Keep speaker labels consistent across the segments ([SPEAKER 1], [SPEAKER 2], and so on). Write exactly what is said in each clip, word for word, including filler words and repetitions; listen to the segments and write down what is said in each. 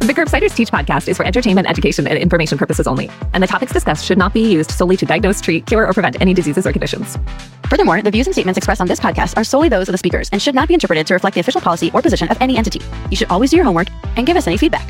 [SPEAKER 1] The Curbsiders Teach podcast is for entertainment, education, and information purposes only, and the topics discussed should not be used solely to diagnose, treat, cure, or prevent any diseases or conditions.
[SPEAKER 2] Furthermore, the views and statements expressed on this podcast are solely those of the speakers and should not be interpreted to reflect the official policy or position of any entity. You should always do your homework and give us any feedback.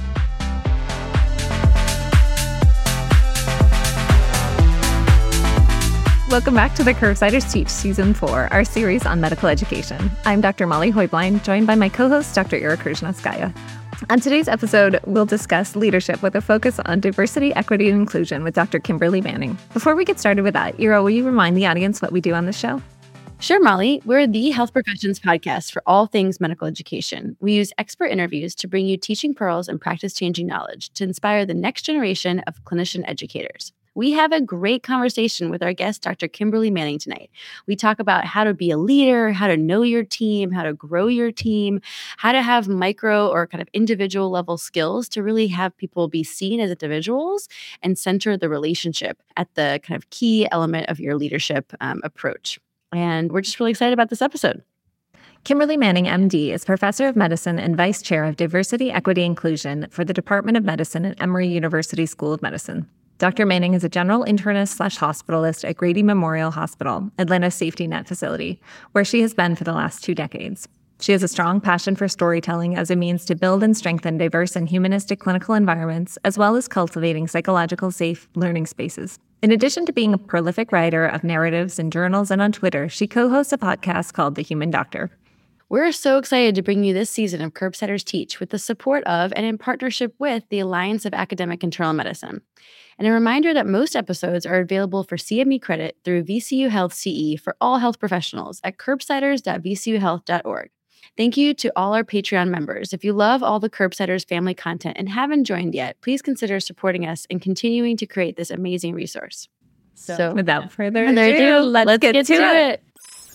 [SPEAKER 1] Welcome back to the Curbsiders Teach Season four, our series on medical education. I'm Doctor Molly Hoybline, joined by my co-host, Doctor Ira Krishnaskaya. On today's episode, we'll discuss leadership with a focus on diversity, equity, and inclusion with Doctor Kimberly Manning. Before we get started with that, Ira, will you remind the audience what we do on this show?
[SPEAKER 2] Sure, Molly. We're the Health Professions podcast for all things medical education. We use expert interviews to bring you teaching pearls and practice-changing knowledge to inspire the next generation of clinician educators. We have a great conversation with our guest, Doctor Kimberly Manning, tonight. We talk about how to be a leader, how to know your team, how to grow your team, how to have micro or kind of individual level skills to really have people be seen as individuals and center the relationship at the kind of key element of your leadership um, approach. And we're just really excited about this episode.
[SPEAKER 1] Kimberly Manning, M D, is Professor of Medicine and Vice Chair of Diversity, Equity, Inclusion for the Department of Medicine at Emory University School of Medicine. Doctor Manning is a general internist slash hospitalist at Grady Memorial Hospital, Atlanta's safety net facility, where she has been for the last two decades. She has a strong passion for storytelling as a means to build and strengthen diverse and humanistic clinical environments, as well as cultivating psychological safe learning spaces. In addition to being a prolific writer of narratives in journals and on Twitter, she co-hosts a podcast called The Human Doctor.
[SPEAKER 2] We're so excited to bring you this season of Curbsiders Teach with the support of and in partnership with the Alliance of Academic Internal Medicine. And a reminder that most episodes are available for C M E credit through V C U Health C E for all health professionals at curbsiders dot v c u health dot org. Thank you to all our Patreon members. If you love all the Curbsiders family content and haven't joined yet, please consider supporting us and continuing to create this amazing resource.
[SPEAKER 1] So, so without further
[SPEAKER 2] ado,
[SPEAKER 1] ado let's,
[SPEAKER 2] let's
[SPEAKER 1] get,
[SPEAKER 2] get
[SPEAKER 1] to,
[SPEAKER 2] to
[SPEAKER 1] it.
[SPEAKER 2] it.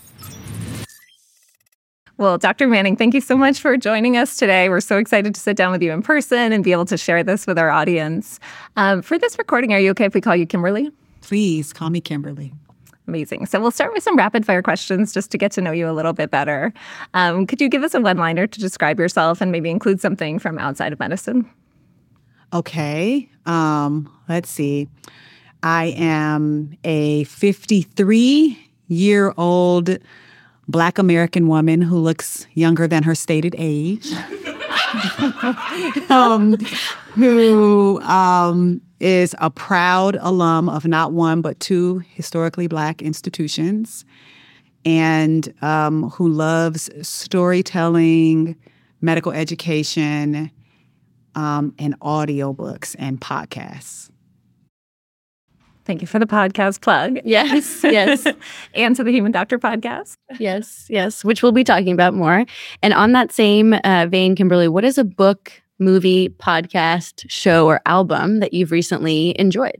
[SPEAKER 1] Well, Doctor Manning, thank you so much for joining us today. We're so excited to sit down with you in person and be able to share this with our audience. Um, for this recording, are you okay if we call you Kimberly?
[SPEAKER 3] Please call me Kimberly.
[SPEAKER 1] Amazing. So we'll start with some rapid fire questions just to get to know you a little bit better. Um, could you give us a one-liner to describe yourself and maybe include something from outside of medicine?
[SPEAKER 3] Okay. Um, let's see. I am a fifty-three-year-old Black American woman who looks younger than her stated age, um, who um, is a proud alum of not one but two historically Black institutions, and um, who loves storytelling, medical education, um, and audiobooks and podcasts.
[SPEAKER 1] Thank you for the podcast plug.
[SPEAKER 2] Yes, yes.
[SPEAKER 1] And to the Human Doctor podcast.
[SPEAKER 2] Yes, yes, which we'll be talking about more. And on that same uh, vein, Kimberly, what is a book, movie, podcast, show, or album that you've recently enjoyed?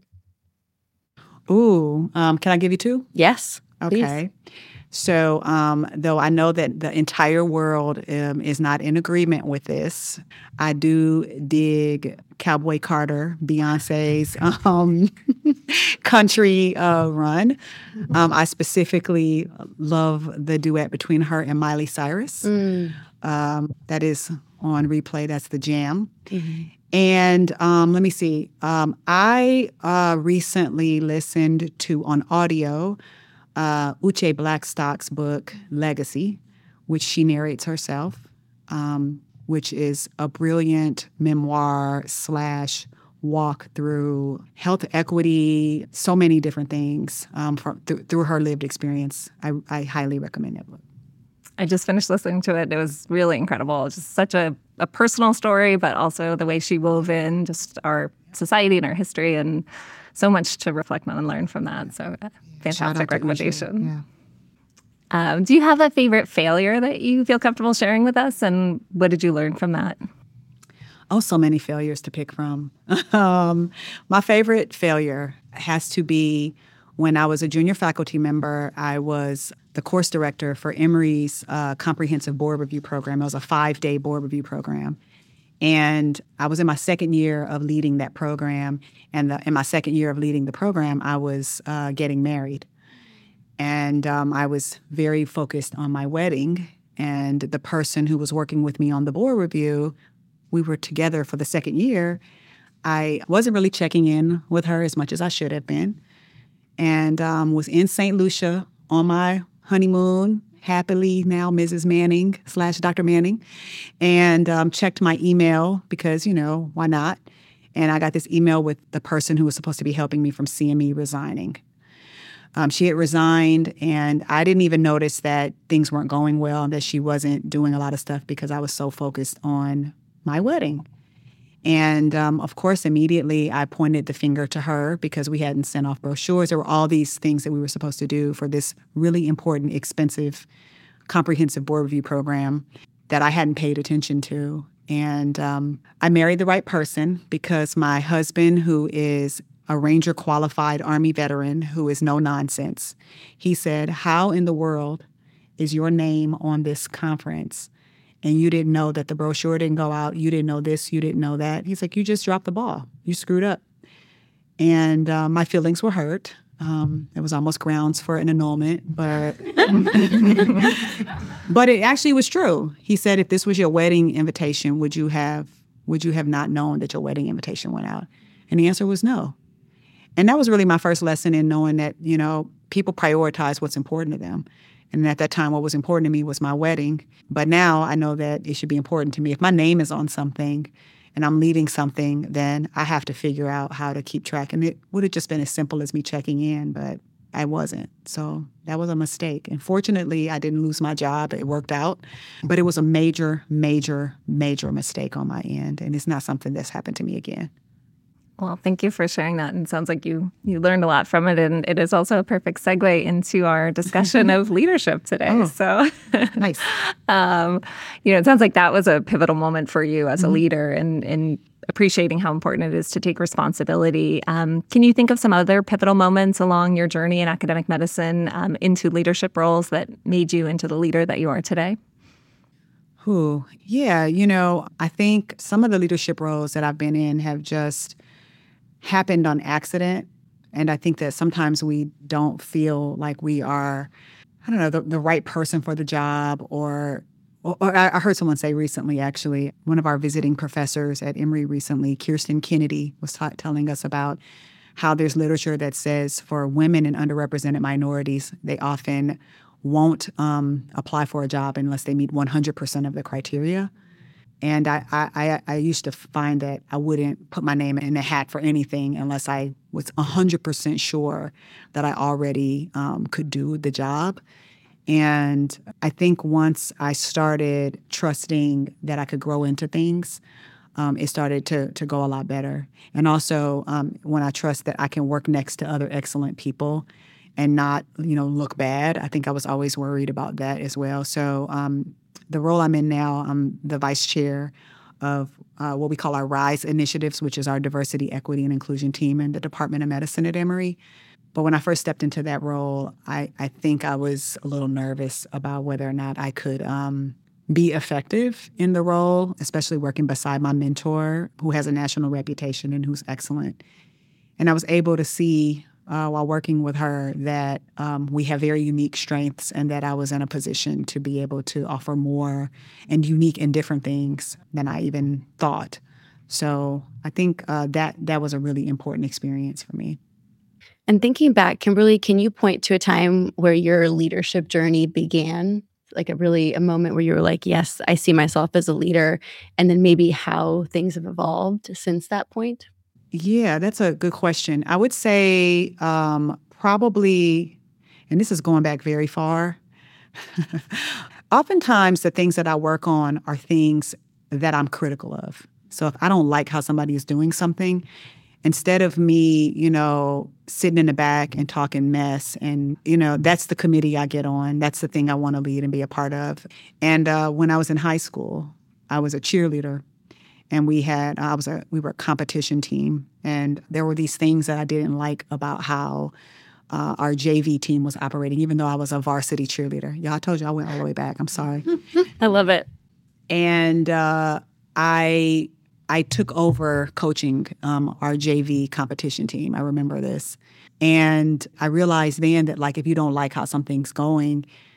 [SPEAKER 3] Ooh, um, can I give you two?
[SPEAKER 2] Yes,
[SPEAKER 3] okay.
[SPEAKER 2] please.
[SPEAKER 3] So, um, though I know that the entire world um, is not in agreement with this, I do dig Cowboy Carter, Beyonce's um, country uh, run. Um, I specifically love the duet between her and Miley Cyrus.
[SPEAKER 2] Mm.
[SPEAKER 3] Um, that is on replay. That's the jam.
[SPEAKER 2] Mm-hmm.
[SPEAKER 3] And um, let me see. Um, I uh, recently listened to, on audio, Uh, Uche Blackstock's book, Legacy, which she narrates herself, um, which is a brilliant memoir slash walk through health equity, so many different things um, from, th- through her lived experience. I, I highly recommend that book.
[SPEAKER 1] I just finished listening to it. It was really incredible. It's just such a, a personal story, but also the way she wove in just our society and our history, and so much to reflect on and learn from that. So fantastic recommendation.
[SPEAKER 3] Yeah.
[SPEAKER 1] Um, do you have a favorite failure that you feel comfortable sharing with us? And what did you learn from that?
[SPEAKER 3] Oh, so many failures to pick from. um, my favorite failure has to be when I was a junior faculty member. I was the course director for Emory's uh, comprehensive board review program. It was a five-day board review program. And I was in my second year of leading that program. And the, in my second year of leading the program, I was uh, getting married. And um, I was very focused on my wedding. And the person who was working with me on the board review we were together for the second year, I wasn't really checking in with her as much as I should have been, and um, was in Saint Lucia on my honeymoon, happily now Missus Manning slash Doctor Manning, and um, checked my email because, you know, why not? And I got this email with the person who was supposed to be helping me from C M E resigning. Um, she had resigned, and I didn't even notice that things weren't going well and that she wasn't doing a lot of stuff because I was so focused on my wedding. And, um, of course, immediately I pointed the finger to her because we hadn't sent off brochures. There were all these things that we were supposed to do for this really important, expensive, comprehensive board review program that I hadn't paid attention to. And um, I married the right person because my husband, who is a Ranger qualified Army veteran who is no nonsense, he said, "How in the world is your name on this conference? And you didn't know that the brochure didn't go out. You didn't know this. You didn't know that." He's like, "You just dropped the ball. You screwed up." And uh, my feelings were hurt. Um, it was almost grounds for an annulment, but but it actually was true. He said, "If this was your wedding invitation, would you have would you have not known that your wedding invitation went out?" And the answer was no. And that was really my first lesson in knowing that, you know, people prioritize what's important to them. And at that time, what was important to me was my wedding. But now I know that it should be important to me. If my name is on something and I'm leading something, then I have to figure out how to keep track. And it would have just been as simple as me checking in, but I wasn't. So that was a mistake. And fortunately, I didn't lose my job. It worked out. But it was a major, major, major mistake on my end. And it's not something that's happened to me again.
[SPEAKER 1] Well, thank you for sharing that. And it sounds like you you learned a lot from it. And it is also a perfect segue into our discussion of leadership today.
[SPEAKER 3] Oh,
[SPEAKER 1] so
[SPEAKER 3] nice.
[SPEAKER 1] um, you know, it sounds like that was a pivotal moment for you as a mm-hmm. leader and in appreciating how important it is to take responsibility. Um, can you think of some other pivotal moments along your journey in academic medicine um, into leadership roles that made you into the leader that you are today?
[SPEAKER 3] Ooh, yeah, you know, I think some of the leadership roles that I've been in have just happened on accident. And I think that sometimes we don't feel like we are, I don't know, the, the right person for the job. Or, or, or I heard someone say recently, actually, one of our visiting professors at Emory recently, Kirsten Kennedy, was ta- telling us about how there's literature that says for women and underrepresented minorities, they often won't um, apply for a job unless they meet one hundred percent of the criteria. And I, I, I used to find that I wouldn't put my name in a hat for anything unless I was one hundred percent sure that I already um, could do the job. And I think once I started trusting that I could grow into things, um, it started to to go a lot better. And also um, when I trust that I can work next to other excellent people and not, you know, look bad. I think I was always worried about that as well. So um, the role I'm in now, I'm the vice chair of uh, what we call our RISE initiatives, which is our diversity, equity, and inclusion team in the Department of Medicine at Emory. But when I first stepped into that role, I, I think I was a little nervous about whether or not I could um, be effective in the role, especially working beside my mentor, who has a national reputation and who's excellent. And I was able to see Uh, while working with her that um, we have very unique strengths and that I was in a position to be able to offer more and unique and different things than I even thought. So I think uh, that that was a really important experience for me.
[SPEAKER 2] And thinking back, Kimberly, can you point to a time where your leadership journey began? Like a really a moment where you were like, yes, I see myself as a leader, and then maybe how things have evolved since that point?
[SPEAKER 3] Yeah, that's a good question. I would say um, probably, and this is going back very far, oftentimes the things that I work on are things that I'm critical of. So if I don't like how somebody is doing something, instead of me, you know, sitting in the back and talking mess, and, you know, that's the committee I get on. That's the thing I want to lead and be a part of. And uh, when I was in high school, I was a cheerleader. And we had, I was a, we were a competition team, and there were these things that I didn't like about how uh, our J V team was operating, even though I was a varsity cheerleader. Yeah, I told you I went all the way back. I'm sorry.
[SPEAKER 2] I love it.
[SPEAKER 3] And uh, I I took over coaching um, our J V competition team. I remember this. And I realized then that, like, if you don't like how something's going,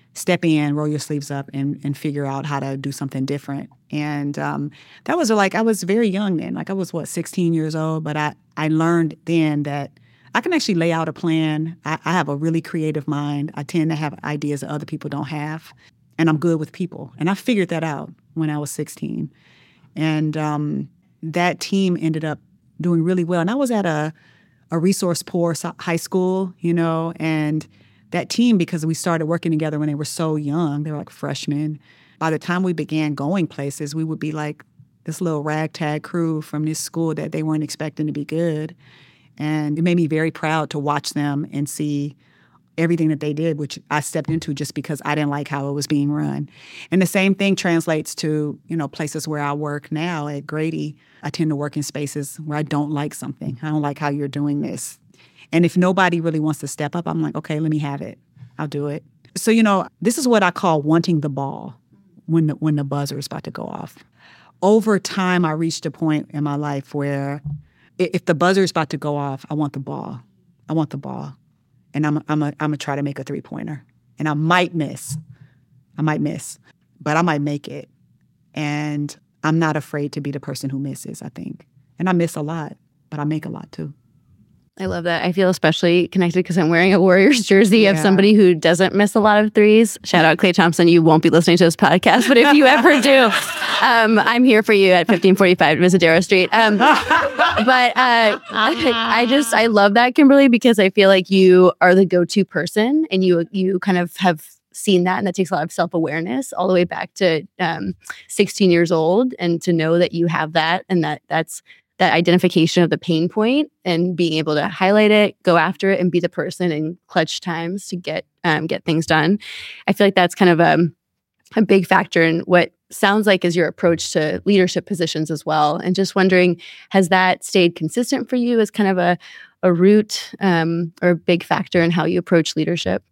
[SPEAKER 3] step in, roll your sleeves up, and and figure out how to do something different. And um, that was like, I was very young then. Like I was, what, sixteen years old, but I, I learned then that I can actually lay out a plan. I, I have a really creative mind. I tend to have ideas that other people don't have, and I'm good with people. And I figured that out when I was sixteen. And um, that team ended up doing really well. And I was at a, a resource-poor high school, you know, and that team, because we started working together when they were so young, they were like freshmen. By the time we began going places, we would be like this little ragtag crew from this school that they weren't expecting to be good. And it made me very proud to watch them and see everything that they did, which I stepped into just because I didn't like how it was being run. And the same thing translates to, you know, places where I work now at Grady. I tend to work in spaces where I don't like something. I don't like how you're doing this. And if nobody really wants to step up, I'm like, okay, let me have it. I'll do it. So, you know, this is what I call wanting the ball when the, when the buzzer is about to go off. Over time, I reached a point in my life where if the buzzer is about to go off, I want the ball. I want the ball. And I'm I'm a, I'm going to try to make a three-pointer. And I might miss. I might miss. But I might make it. And I'm not afraid to be the person who misses, I think. And I miss a lot, but I make a lot too.
[SPEAKER 2] I love that. I feel especially connected because I'm wearing a Warriors jersey
[SPEAKER 3] Yeah.
[SPEAKER 2] of somebody who doesn't miss a lot of threes. Shout out Klay Thompson. You won't be listening to this podcast, but if you ever do, um, I'm here for you at fifteen forty-five Misadero Street. Um, but uh, I just, I love that, Kimberly, because I feel like you are the go-to person and you, you kind of have seen that, and that takes a lot of self-awareness all the way back to um, sixteen years old, and to know that you have that, and that that's that identification of the pain point and being able to highlight it, go after it, and be the person in clutch times to get um, get things done. I feel like that's kind of a, a big factor in what sounds like is your approach to leadership positions as well. And just wondering, has that stayed consistent for you as kind of a, a root um, or a big factor in how you approach leadership?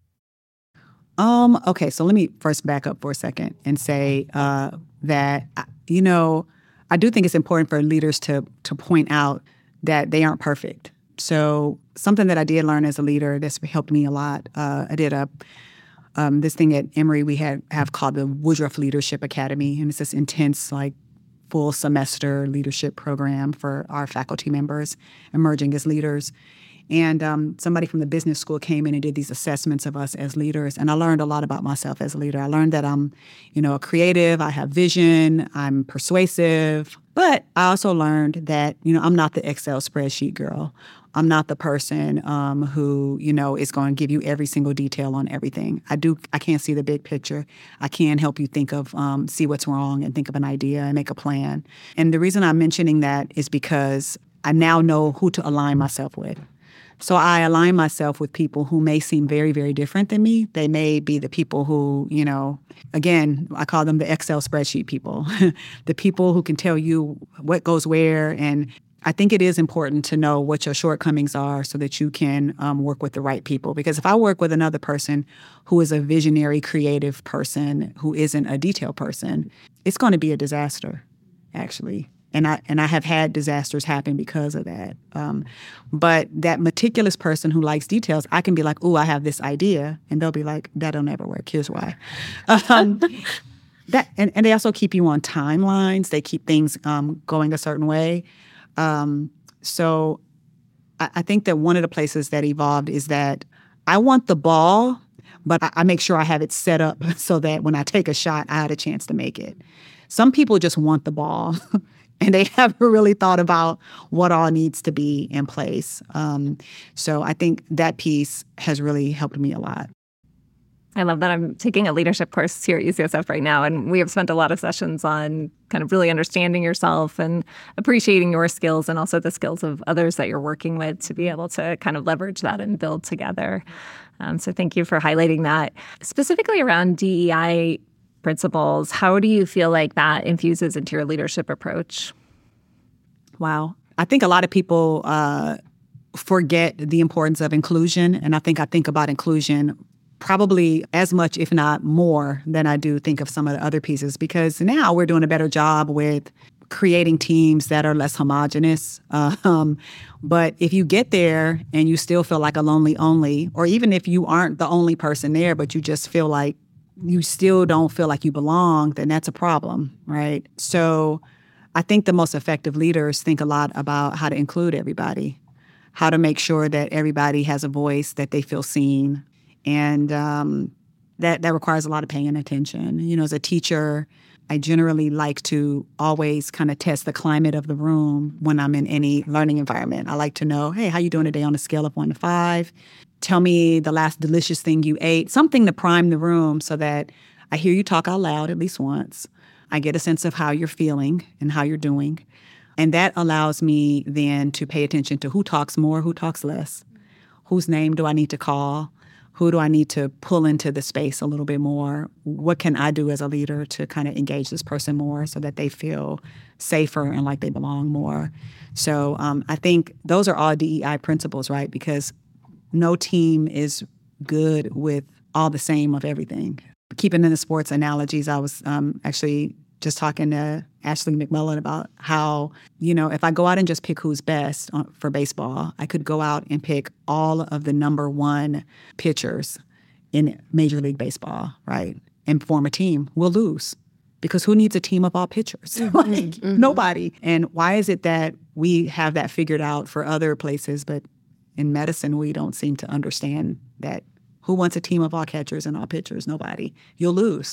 [SPEAKER 3] Um. Okay, so let me first back up for a second and say uh, that, you know, I do think it's important for leaders to to point out that they aren't perfect. So something that I did learn as a leader that's helped me a lot, uh, I did a um, this thing at Emory we had have called the Woodruff Leadership Academy, and it's this intense, like, full semester leadership program for our faculty members emerging as leaders. And um, somebody from the business school came in and did these assessments of us as leaders. And I learned a lot about myself as a leader. I learned that I'm, you know, a creative, I have vision, I'm persuasive. But I also learned that, you know, I'm not the Excel spreadsheet girl. I'm not the person um, who, you know, is going to give you every single detail on everything. I do. I can't see the big picture. I can help you think of, um, see what's wrong and think of an idea and make a plan. And the reason I'm mentioning that is because I now know who to align myself with. So I align myself with people who may seem very, very different than me. They may be the people who, you know, again, I call them the Excel spreadsheet people, the people who can tell you what goes where. And I think it is important to know what your shortcomings are so that you can um, work with the right people. Because if I work with another person who is a visionary, creative person, who isn't a detail person, it's going to be a disaster, actually. And I and I have had disasters happen because of that. Um, but that meticulous person who likes details, I can be like, "Ooh, I have this idea," and they'll be like, "That'll never work. Here's why." Um, that and, and they also keep you on timelines. They keep things um, going a certain way. Um, so I, I think that one of the places that evolved is that I want the ball, but I, I make sure I have it set up so that when I take a shot, I had a chance to make it. Some people just want the ball. And they haven't really thought about what all needs to be in place. Um, so I think that piece has really helped me a lot.
[SPEAKER 1] I love that. I'm taking a leadership course here at U C S F right now, and we have spent a lot of sessions on kind of really understanding yourself and appreciating your skills and also the skills of others that you're working with to be able to kind of leverage that and build together. Um, so thank you for highlighting that. Specifically around D E I principles, how do you feel like that infuses into your leadership approach?
[SPEAKER 3] Wow. I think a lot of people uh, forget the importance of inclusion. And I think I think about inclusion probably as much, if not more, than I do think of some of the other pieces. Because now we're doing a better job with creating teams that are less homogenous. Uh, um, but if you get there and you still feel like a lonely only, or even if you aren't the only person there, but you just feel like you still don't feel like you belong, then that's a problem, right? So I think the most effective leaders think a lot about how to include everybody, how to make sure that everybody has a voice, that they feel seen. And um, that, that requires a lot of paying attention. You know, as a teacher, I generally like to always kind of test the climate of the room when I'm in any learning environment. I like to know, hey, how you doing today on a scale of one to five? Tell me the last delicious thing you ate, something to prime the room so that I hear you talk out loud at least once. I get a sense of how you're feeling and how you're doing. And that allows me then to pay attention to who talks more, who talks less, whose name do I need to call, who do I need to pull into the space a little bit more, what can I do as a leader to kind of engage this person more so that they feel safer and like they belong more. So um, I think those are all D E I principles, right? Because no team is good with all the same of everything. Keeping in the sports analogies, I was um, actually just talking to Ashley McMullen about how, you know, if I go out and just pick who's best for baseball, I could go out and pick all of the number one pitchers in Major League Baseball, right? And form a team. We'll lose. Because who needs a team of all pitchers?
[SPEAKER 2] Mm-hmm,
[SPEAKER 3] like,
[SPEAKER 2] mm-hmm.
[SPEAKER 3] Nobody. And why is it that we have that figured out for other places, but in medicine, we don't seem to understand that? Who wants a team of all catchers and all pitchers? Nobody. You'll lose.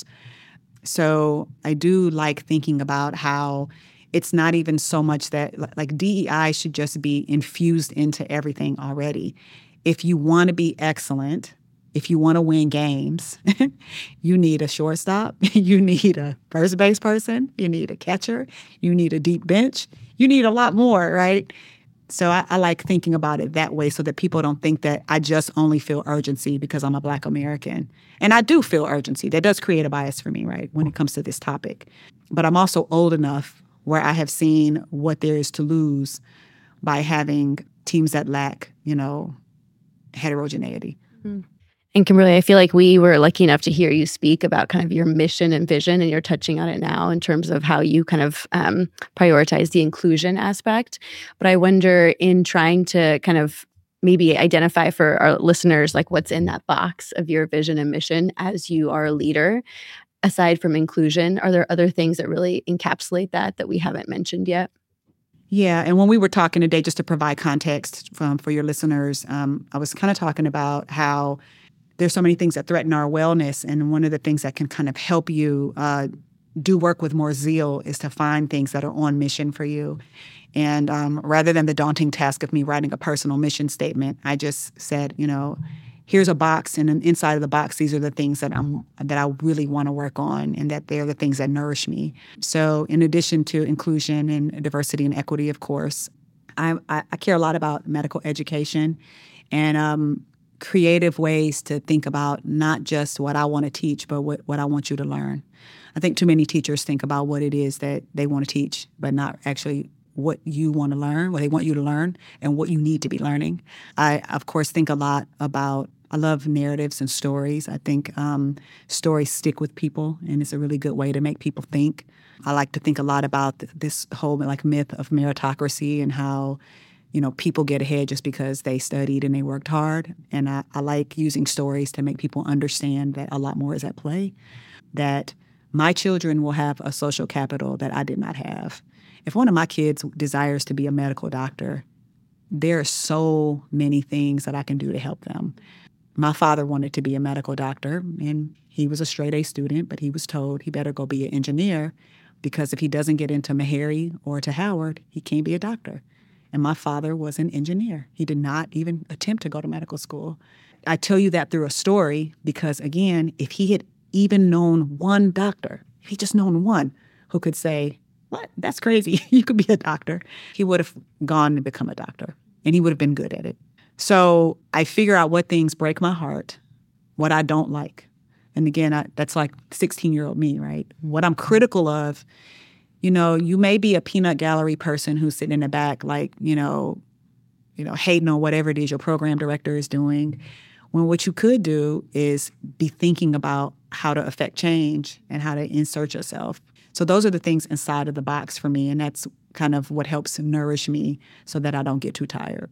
[SPEAKER 3] So I do like thinking about how it's not even so much that, like, D E I should just be infused into everything already. If you want to be excellent, if you want to win games, you need a shortstop, you need a first base person, you need a catcher, you need a deep bench, you need a lot more, right? So I, I like thinking about it that way so that people don't think that I just only feel urgency because I'm a Black American. And I do feel urgency. That does create a bias for me, right, when it comes to this topic. But I'm also old enough where I have seen what there is to lose by having teams that lack, you know, heterogeneity.
[SPEAKER 2] Mm-hmm. And Kimberly, I feel like we were lucky enough to hear you speak about kind of your mission and vision, and you're touching on it now in terms of how you kind of um, prioritize the inclusion aspect. But I wonder, in trying to kind of maybe identify for our listeners, like what's in that box of your vision and mission as you are a leader, aside from inclusion, are there other things that really encapsulate that that we haven't mentioned yet?
[SPEAKER 3] Yeah, and when we were talking today, just to provide context from, for your listeners, um, I was kind of talking about how there's so many things that threaten our wellness, and one of the things that can kind of help you uh, do work with more zeal is to find things that are on mission for you. And um, rather than the daunting task of me writing a personal mission statement, I just said, you know, here's a box, and inside of the box, these are the things that I'm that I really want to work on, and that they're the things that nourish me. So, in addition to inclusion and diversity and equity, of course, I, I, I care a lot about medical education, and um, creative ways to think about not just what I want to teach, but what, what I want you to learn. I think too many teachers think about what it is that they want to teach, but not actually what you want to learn, what they want you to learn, and what you need to be learning. I, of course, think a lot about, I love narratives and stories. I think um, stories stick with people, and it's a really good way to make people think. I like to think a lot about th- this whole like myth of meritocracy and how, you know, people get ahead just because they studied and they worked hard. And I, I like using stories to make people understand that a lot more is at play, that my children will have a social capital that I did not have. If one of my kids desires to be a medical doctor, there are so many things that I can do to help them. My father wanted to be a medical doctor, and he was a straight A student, but he was told he better go be an engineer because if he doesn't get into Meharry or to Howard, he can't be a doctor. And my father was an engineer. He did not even attempt to go to medical school. I tell you that through a story because, again, if he had even known one doctor, if he just known one who could say, what? That's crazy. You could be a doctor. He would have gone to become a doctor, and he would have been good at it. So I figure out what things break my heart, what I don't like. And again, I, that's like sixteen-year-old me, right? What I'm critical of, you know, you may be a peanut gallery person who's sitting in the back, like, you know, you know, hating on whatever it is your program director is doing, when what you could do is be thinking about how to affect change and how to insert yourself. So those are the things inside of the box for me, and that's kind of what helps nourish me so that I don't get too tired.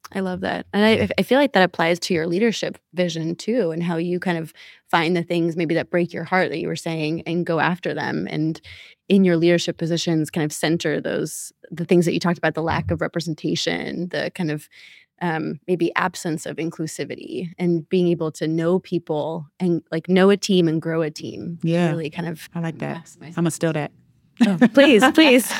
[SPEAKER 2] I love that. And I, I feel like that applies to your leadership vision too, and how you kind of find the things maybe that break your heart that you were saying and go after them. And in your leadership positions, kind of center those, the things that you talked about, the lack of representation, the kind of um, maybe absence of inclusivity, and being able to know people and like know a team and grow a team.
[SPEAKER 3] Yeah.
[SPEAKER 2] Really kind of.
[SPEAKER 3] I like that. I'm going to steal that.
[SPEAKER 2] Oh, please, please.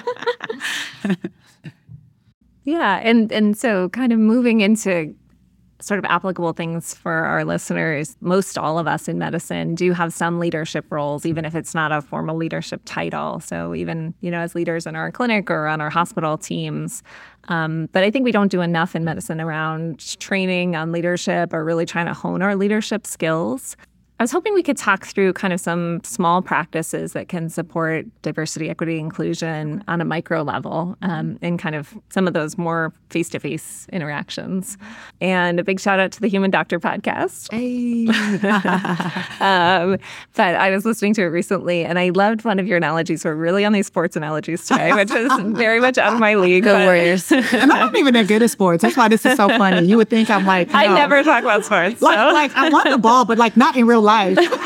[SPEAKER 1] Yeah, and and so kind of moving into sort of applicable things for our listeners, most all of us in medicine do have some leadership roles, even if it's not a formal leadership title. So even, you know, as leaders in our clinic or on our hospital teams. Um, but I think we don't do enough in medicine around training on leadership or really trying to hone our leadership skills. I was hoping we could talk through kind of some small practices that can support diversity, equity, inclusion on a micro level um, in kind of some of those more face-to-face interactions. And a big shout out to the Human Doctor podcast.
[SPEAKER 3] Hey.
[SPEAKER 1] um, but I was listening to it recently, and I loved one of your analogies. We're really on these sports analogies today, which is very much out of my league.
[SPEAKER 2] Go Warriors.
[SPEAKER 3] And I'm not even that good at sports. That's why this is so funny. You would think I'm like,
[SPEAKER 1] I
[SPEAKER 3] know,
[SPEAKER 1] never talk about sports.
[SPEAKER 3] Like,
[SPEAKER 1] so.
[SPEAKER 3] like I want the ball, but like not in real life.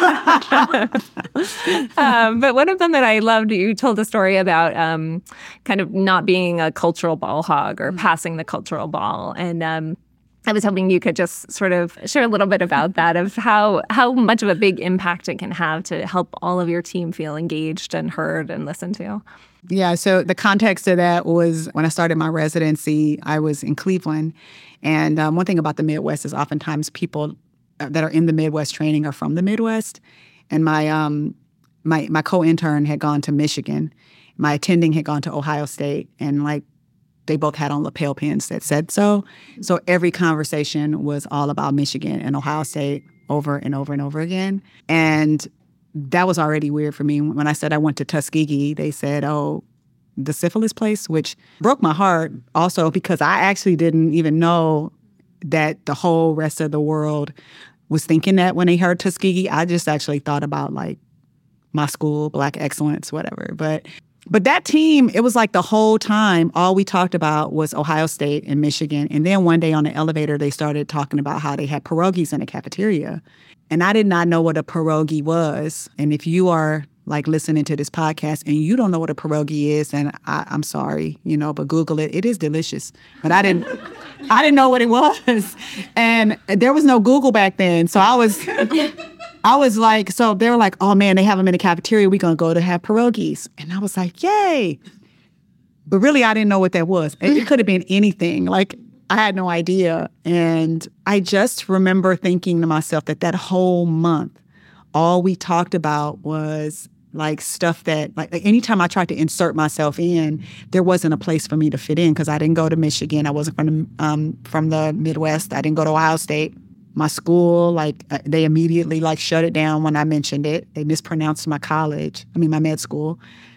[SPEAKER 1] um, but one of them that I loved, you told a story about um, kind of not being a cultural ball hog or mm. passing the cultural ball. And um, I was hoping you could just sort of share a little bit about that, of how, how much of a big impact it can have to help all of your team feel engaged and heard and listened to.
[SPEAKER 3] Yeah, so the context of that was when I started my residency, I was in Cleveland. And um, one thing about the Midwest is oftentimes people that are in the Midwest training are from the Midwest. And my um my my co-intern had gone to Michigan. My attending had gone to Ohio State, and like they both had on lapel pins that said so. So every conversation was all about Michigan and Ohio State over and over and over again. And that was already weird for me. When I said I went to Tuskegee, they said, oh, the syphilis place, which broke my heart also because I actually didn't even know that the whole rest of the world was thinking that when they heard Tuskegee. I just actually thought about like my school, Black excellence, whatever. But but that team, it was like the whole time, all we talked about was Ohio State and Michigan. And then one day on the elevator, they started talking about how they had pierogies in the cafeteria. And I did not know what a pierogi was. And if you are like listening to this podcast and you don't know what a pierogi is, then I, I'm sorry, you know, but Google it. It is delicious. But I didn't, I didn't know what it was. And there was no Google back then. So I was, I was like, so they were like, oh man, they have them in the cafeteria. We're going to go to have pierogies. And I was like, yay. But really, I didn't know what that was. It, it could have been anything. Like, I had no idea. And I just remember thinking to myself that that whole month, all we talked about was like stuff that, like anytime I tried to insert myself in, there wasn't a place for me to fit in because I didn't go to Michigan. I wasn't from the, um, from the Midwest. I didn't go to Ohio State. My school, like uh, they immediately like shut it down when I mentioned it. They mispronounced my college, I mean my med school.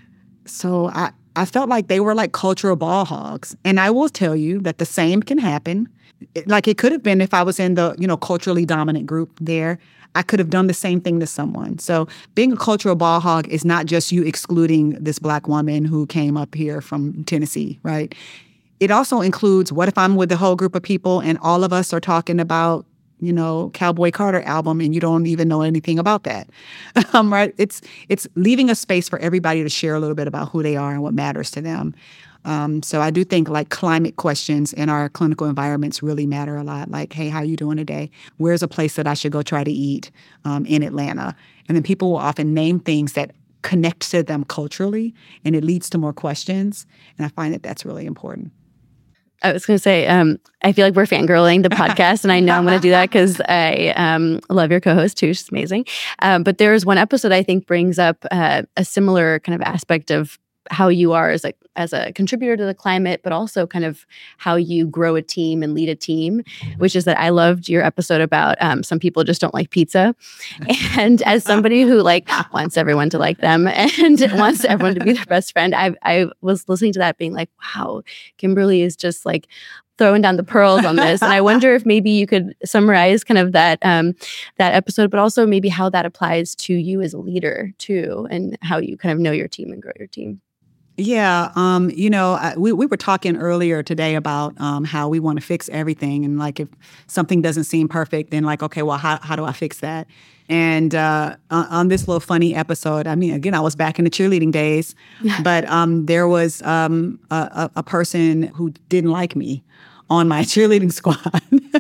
[SPEAKER 3] So I, I felt like they were like cultural ball hogs. And I will tell you that the same can happen. It, like it could have been if I was in the, you know, culturally dominant group there. I could have done the same thing to someone. So being a cultural ball hog is not just you excluding this Black woman who came up here from Tennessee, right? It also includes, what if I'm with the whole group of people and all of us are talking about, you know, Cowboy Carter album and you don't even know anything about that, um, right? It's it's leaving a space for everybody to share a little bit about who they are and what matters to them. Um, so I do think like climate questions in our clinical environments really matter a lot. Like, hey, how you doing today? Where's a place that I should go try to eat um, in Atlanta? And then people will often name things that connect to them culturally, and it leads to more questions. And I find that that's really important.
[SPEAKER 2] I was going to say, um, I feel like we're fangirling the podcast, and I know I'm going to do that because I um, love your co-host too. She's amazing. Um, but there's one episode I think brings up uh, a similar kind of aspect of how you are as a as a contributor to the climate, but also kind of how you grow a team and lead a team, which is that I loved your episode about um, some people just don't like pizza. And as somebody who like wants everyone to like them and wants everyone to be their best friend, I I was listening to that being like, wow, Kimberly is just like throwing down the pearls on this. And I wonder if maybe you could summarize kind of that um, that episode, but also maybe how that applies to you as a leader too, and how you kind of know your team and grow your team.
[SPEAKER 3] Yeah, um, you know, I, we we were talking earlier today about um, how we want to fix everything, and like if something doesn't seem perfect, then like, okay, well, how how do I fix that? And uh, on, on this little funny episode, I mean, again, I was back in the cheerleading days, but um, there was um, a, a person who didn't like me on my cheerleading squad.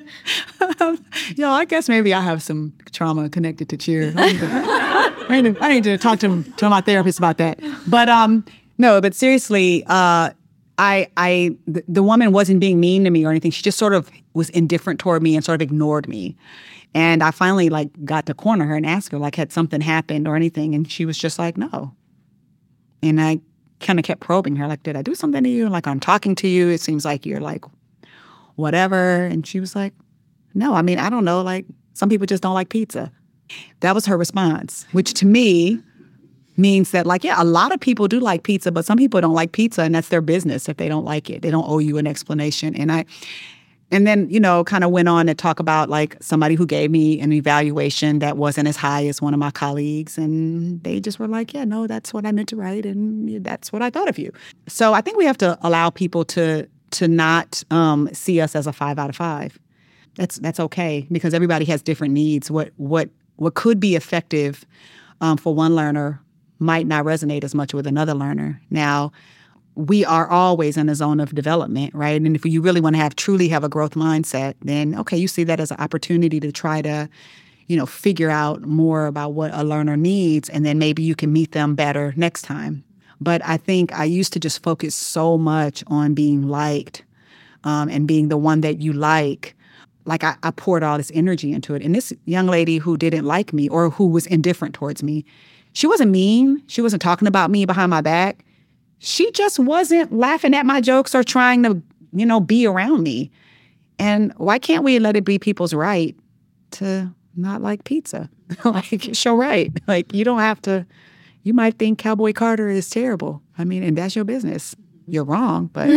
[SPEAKER 3] You know, I guess maybe I have some trauma connected to cheer. I need to, I need to, I need to talk to to my therapist about that. But um. No, but seriously, uh, I, I, the, the woman wasn't being mean to me or anything. She just sort of was indifferent toward me and sort of ignored me. And I finally like got to corner her and ask her like, had something happened or anything? And she was just like, no. And I kind of kept probing her, like, did I do something to you? Like, I'm talking to you. It seems like you're like, whatever. And she was like, no, I mean, I don't know. Like, some people just don't like pizza. That was her response, which to me means that, like, yeah, a lot of people do like pizza, but some people don't like pizza, and that's their business if they don't like it. They don't owe you an explanation. And I, and then, you know, kind of went on to talk about, like, somebody who gave me an evaluation that wasn't as high as one of my colleagues, and they just were like, yeah, no, that's what I meant to write, and that's what I thought of you. So I think we have to allow people to to not um, see us as a five out of five. That's that's okay, because everybody has different needs. What what what could be effective um, for one learner might not resonate as much with another learner. Now, we are always in a zone of development, right? And if you really want to have truly have a growth mindset, then, okay, you see that as an opportunity to try to, you know, figure out more about what a learner needs, and then maybe you can meet them better next time. But I think I used to just focus so much on being liked um, and being the one that you like. Like I, I poured all this energy into it. And this young lady who didn't like me or who was indifferent towards me, she wasn't mean. She wasn't talking about me behind my back. She just wasn't laughing at my jokes or trying to, you know, be around me. And why can't we let it be people's right to not like pizza? Like, it's your right. Like, you don't have to, you might think Cowboy Carter is terrible. I mean, and that's your business. You're wrong, but...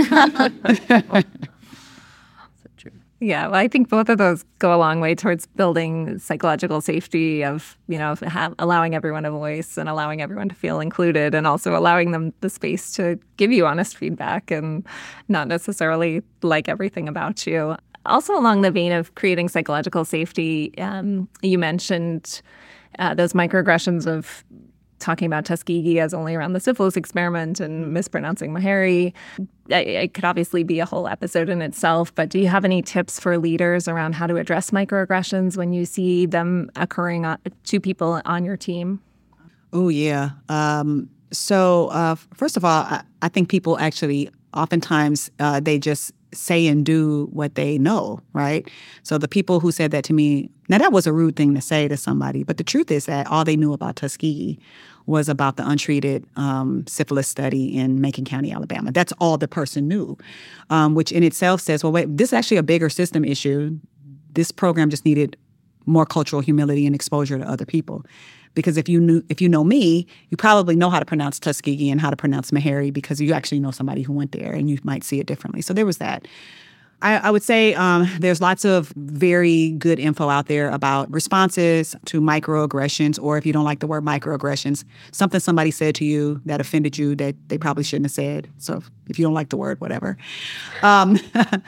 [SPEAKER 1] Yeah, well, I think both of those go a long way towards building psychological safety of, you know, have, allowing everyone a voice and allowing everyone to feel included, and also allowing them the space to give you honest feedback and not necessarily like everything about you. Also, along the vein of creating psychological safety, um, you mentioned uh, those microaggressions of talking about Tuskegee as only around the syphilis experiment and mispronouncing Meharry. It could obviously be a whole episode in itself, but do you have any tips for leaders around how to address microaggressions when you see them occurring to people on your team?
[SPEAKER 3] Oh, yeah. Um, so uh, first of all, I, I think people actually oftentimes uh, they just say and do what they know, right? So the people who said that to me, now that was a rude thing to say to somebody, but the truth is that all they knew about Tuskegee was about the untreated um, syphilis study in Macon County, Alabama. That's all the person knew, um, which in itself says, well, wait, this is actually a bigger system issue. This program just needed more cultural humility and exposure to other people. Because if you knew, if you know me, you probably know how to pronounce Tuskegee and how to pronounce Meharry because you actually know somebody who went there and you might see it differently. So there was that. I, I would say um, there's lots of very good info out there about responses to microaggressions, or if you don't like the word microaggressions, something somebody said to you that offended you that they probably shouldn't have said. So if you don't like the word, whatever. Um,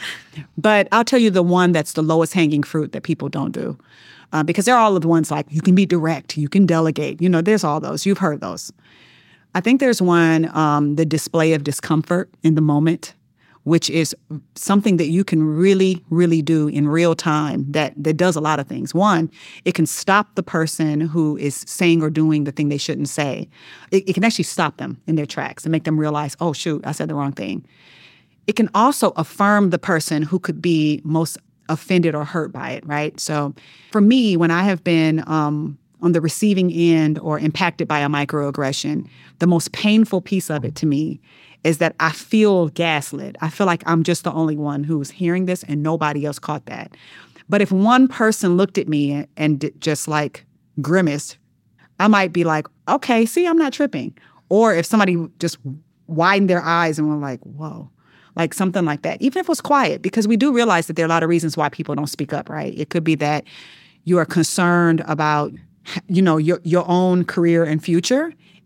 [SPEAKER 3] but I'll tell you the one that's the lowest hanging fruit that people don't do. Uh, because they're all of the ones like, you can be direct, you can delegate. You know, there's all those. You've heard those. I think there's one, um, the display of discomfort in the moment, which is something that you can really, really do in real time that, that does a lot of things. One, it can stop the person who is saying or doing the thing they shouldn't say. It, it can actually stop them in their tracks and make them realize, oh, shoot, I said the wrong thing. It can also affirm the person who could be most offended or hurt by it, right? So for me, when I have been um, on the receiving end or impacted by a microaggression, the most painful piece of it to me is that I feel gaslit. I feel like I'm just the only one who's hearing this and nobody else caught that. But if one person looked at me and just like grimaced, I might be like, okay, see, I'm not tripping. Or if somebody just widened their eyes and were like, whoa. Like something like that, even if it was quiet, because we do realize that there are a lot of reasons why people don't speak up, right? It could be that you are concerned about, you know, your, your own career and future,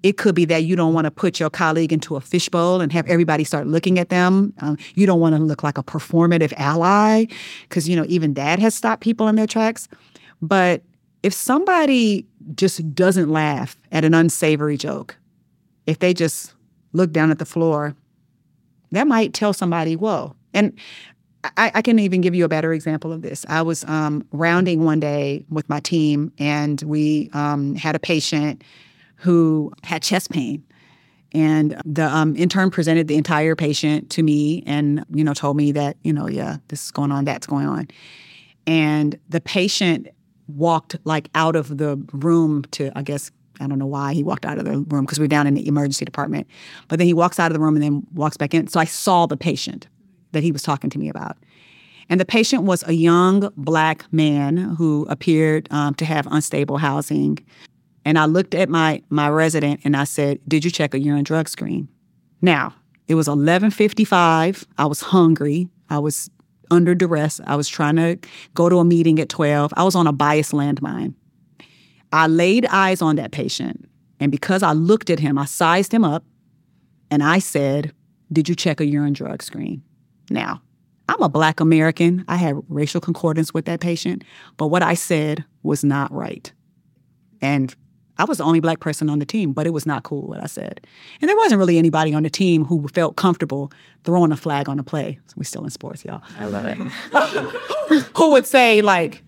[SPEAKER 3] It could be that you don't want to put your colleague into a fishbowl and have everybody start looking at them. Um, you don't want to look like a performative ally because, you know, even that has stopped people in their tracks. But if somebody just doesn't laugh at an unsavory joke, if they just look down at the floor, that might tell somebody, whoa. And I, I can even give you a better example of this. I was um, rounding one day with my team, and we um, had a patient who had chest pain. And the um, intern presented the entire patient to me and, you know, told me that, you know, yeah, this is going on, that's going on. And the patient walked like out of the room to, I guess, I don't know why he walked out of the room because we're down in the emergency department. But then he walks out of the room and then walks back in. So I saw the patient that he was talking to me about. And the patient was a young Black man who appeared um, to have unstable housing. And I looked at my my resident and I said, did you check a urine drug screen? Now, it was eleven fifty-five. I was hungry. I was under duress. I was trying to go to a meeting at twelve. I was on a bias landmine. I laid eyes on that patient. And because I looked at him, I sized him up and I said, did you check a urine drug screen? Now, I'm a Black American. I had racial concordance with that patient. But what I said was not right. And I was the only Black person on the team, but it was not cool what I said. And there wasn't really anybody on the team who felt comfortable throwing a flag on a play. So we're still in sports, y'all.
[SPEAKER 1] I love it.
[SPEAKER 3] Who would say, like,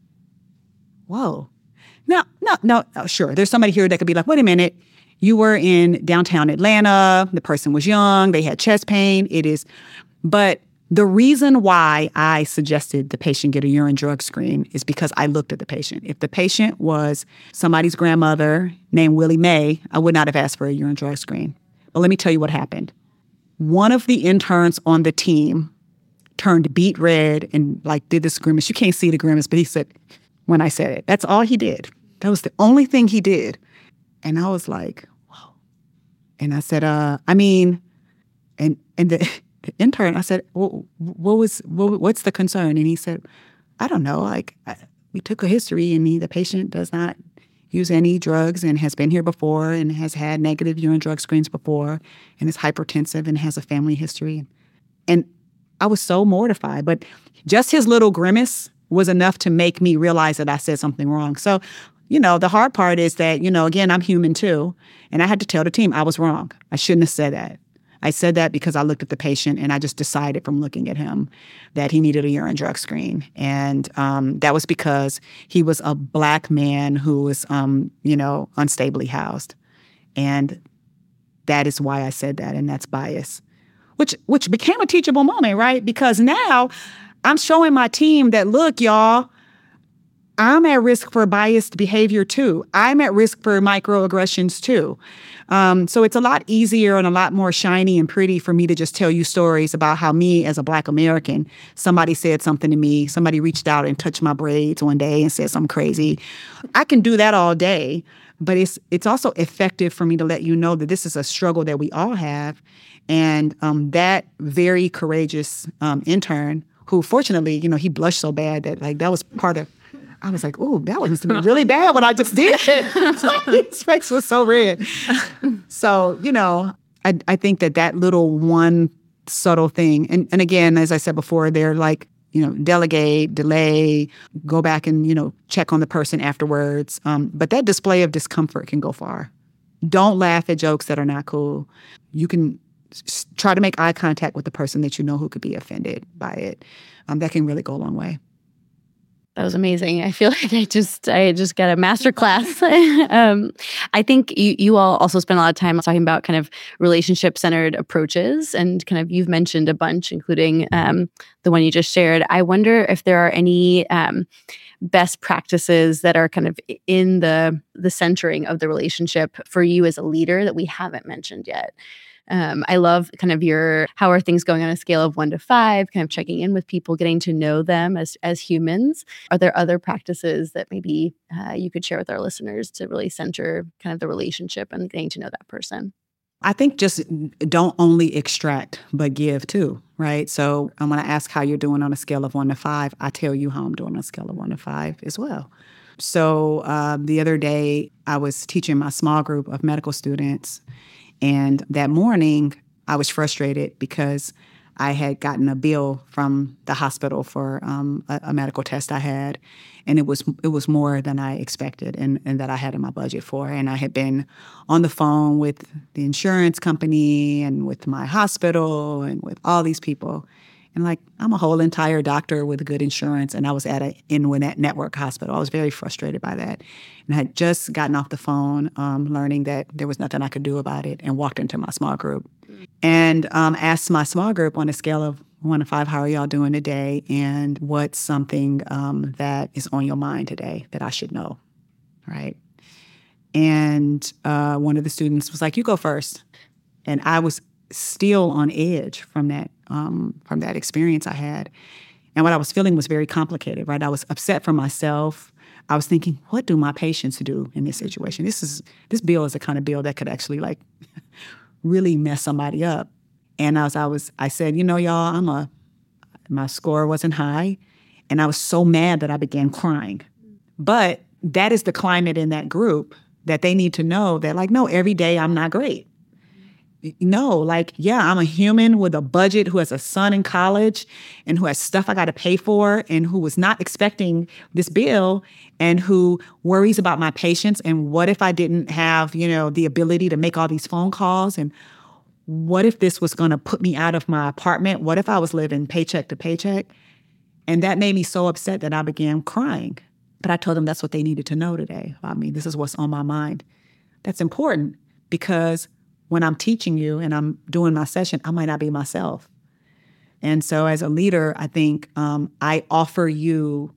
[SPEAKER 3] whoa. No, no, no, no, sure. There's somebody here that could be like, wait a minute. You were in downtown Atlanta. The person was young. They had chest pain. It is. But the reason why I suggested the patient get a urine drug screen is because I looked at the patient. If the patient was somebody's grandmother named Willie Mae, I would not have asked for a urine drug screen. But let me tell you what happened. One of the interns on the team turned beet red and like did this grimace. You can't see the grimace, but he said, when I said it, that's all he did. That was the only thing he did. And I was like, whoa. And I said, uh, I mean, and and the The intern, I said, well, what was, what, what's the concern? And he said, I don't know. Like, I, we took a history, and he, the patient does not use any drugs and has been here before and has had negative urine drug screens before and is hypertensive and has a family history. And I was so mortified. But just his little grimace was enough to make me realize that I said something wrong. So, you know, the hard part is that, you know, again, I'm human too. And I had to tell the team I was wrong. I shouldn't have said that. I said that because I looked at the patient and I just decided from looking at him that he needed a urine drug screen. And um, that was because he was a Black man who was, um, you know, unstably housed. And that is why I said that, and that's bias, which which became a teachable moment, right? Because now I'm showing my team that, look, y'all, I'm at risk for biased behavior too. I'm at risk for microaggressions too. Um, so it's a lot easier and a lot more shiny and pretty for me to just tell you stories about how me as a Black American, somebody said something to me, somebody reached out and touched my braids one day and said something crazy. I can do that all day, but it's it's also effective for me to let you know that this is a struggle that we all have. And um, that very courageous um, intern who, fortunately, you know, he blushed so bad that like that was part of, I was like, oh, that was really bad what I just did. His face was so red. So, you know, I, I think that that little one subtle thing, and, and again, as I said before, they're like, you know, delegate, delay, go back and, you know, check on the person afterwards. Um, but that display of discomfort can go far. Don't laugh at jokes that are not cool. You can s- try to make eye contact with the person that you know who could be offended by it. Um, that can really go a long way.
[SPEAKER 2] That was amazing. I feel like I just I just got a master class. um, I think you you all also spend a lot of time talking about kind of relationship-centered approaches, and kind of you've mentioned a bunch, including um, the one you just shared. I wonder if there are any um, best practices that are kind of in the the centering of the relationship for you as a leader that we haven't mentioned yet. Um, I love kind of your, how are things going on a scale of one to five, kind of checking in with people, getting to know them as as humans. Are there other practices that maybe uh, you could share with our listeners to really center kind of the relationship and getting to know that person?
[SPEAKER 3] I think just don't only extract, but give too, right? So I'm going to ask how you're doing on a scale of one to five. I tell you how I'm doing on a scale of one to five as well. So uh, the other day, I was teaching my small group of medical students. And that morning, I was frustrated because I had gotten a bill from the hospital for um, a, a medical test I had, and it was it was more than I expected and, and that I had in my budget for. And I had been on the phone with the insurance company and with my hospital and with all these people. And like, I'm a whole entire doctor with good insurance, and I was at an InWinet network hospital. I was very frustrated by that. And I had just gotten off the phone, um, learning that there was nothing I could do about it, and walked into my small group. And um, asked my small group on a scale of one to five, how are y'all doing today? And what's something um, that is on your mind today that I should know, right? And uh, one of the students was like, you go first. And I was still on edge from that um, from that experience I had. And what I was feeling was very complicated, right? I was upset for myself. I was thinking, what do my patients do in this situation? This is this bill is the kind of bill that could actually like really mess somebody up. And as I was, I said, you know, y'all, I'm a, my score wasn't high. And I was so mad that I began crying. But that is the climate in that group that they need to know that like, no, every day I'm not great. No, like, yeah, I'm a human with a budget who has a son in college and who has stuff I got to pay for and who was not expecting this bill and who worries about my patients. And what if I didn't have, you know, the ability to make all these phone calls? And what if this was going to put me out of my apartment? What if I was living paycheck to paycheck? And that made me so upset that I began crying. But I told them that's what they needed to know today. I mean, this is what's on my mind. That's important because when I'm teaching you and I'm doing my session, I might not be myself. And so as a leader, I think um, I offer you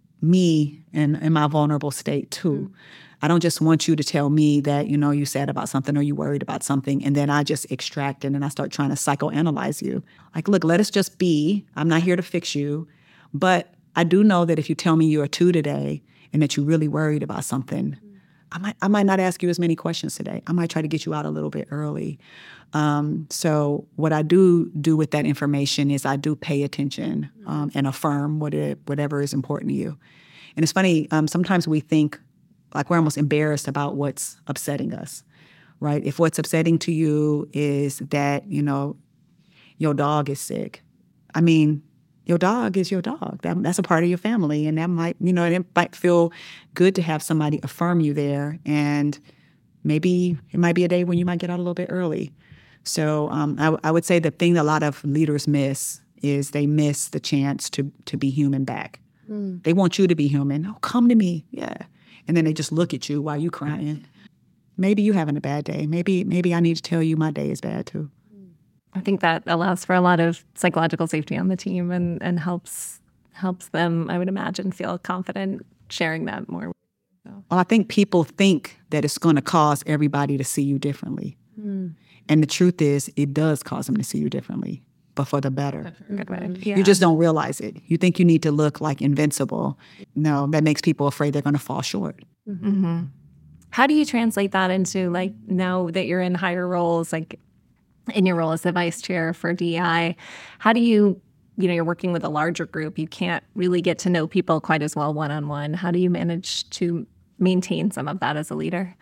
[SPEAKER 3] me in, in my vulnerable state too. Mm-hmm. I don't just want you to tell me that, you know, you sad about something or you worried about something, and then I just extract it and I start trying to psychoanalyze you. Like, look, let us just be. I'm not here to fix you. But I do know that if you tell me you're a two today and that you're really worried about something, mm-hmm. I might I might not ask you as many questions today. I might try to get you out a little bit early. Um, so what I do do with that information is I do pay attention um, and affirm what it, whatever is important to you. And it's funny, um, sometimes we think like we're almost embarrassed about what's upsetting us, right? If what's upsetting to you is that, you know, your dog is sick. I mean, your dog is your dog. That, that's a part of your family. And that might, you know, it might feel good to have somebody affirm you there. And maybe it might be a day when you might get out a little bit early. So um, I, I would say the thing that a lot of leaders miss is they miss the chance to to be human back. Mm. They want you to be human. Oh, come to me. Yeah. And then they just look at you while you're crying. Maybe you're having a bad day. Maybe, maybe I need to tell you my day is bad too.
[SPEAKER 1] I think that allows for a lot of psychological safety on the team and, and helps helps them, I would imagine, feel confident sharing that more. So.
[SPEAKER 3] Well, I think people think that it's going to cause everybody to see you differently. Mm. And the truth is, it does cause them to see you differently, but for the better.
[SPEAKER 1] Good way. Yeah.
[SPEAKER 3] You just don't realize it. You think you need to look like invincible. No, that makes people afraid they're going to fall short.
[SPEAKER 1] Mm-hmm. How do you translate that into, like, now that you're in higher roles, like, in your role as the vice chair for D E I, how do you, you know, you're working with a larger group. You can't really get to know people quite as well one-on-one. How do you manage to maintain some of that as a leader?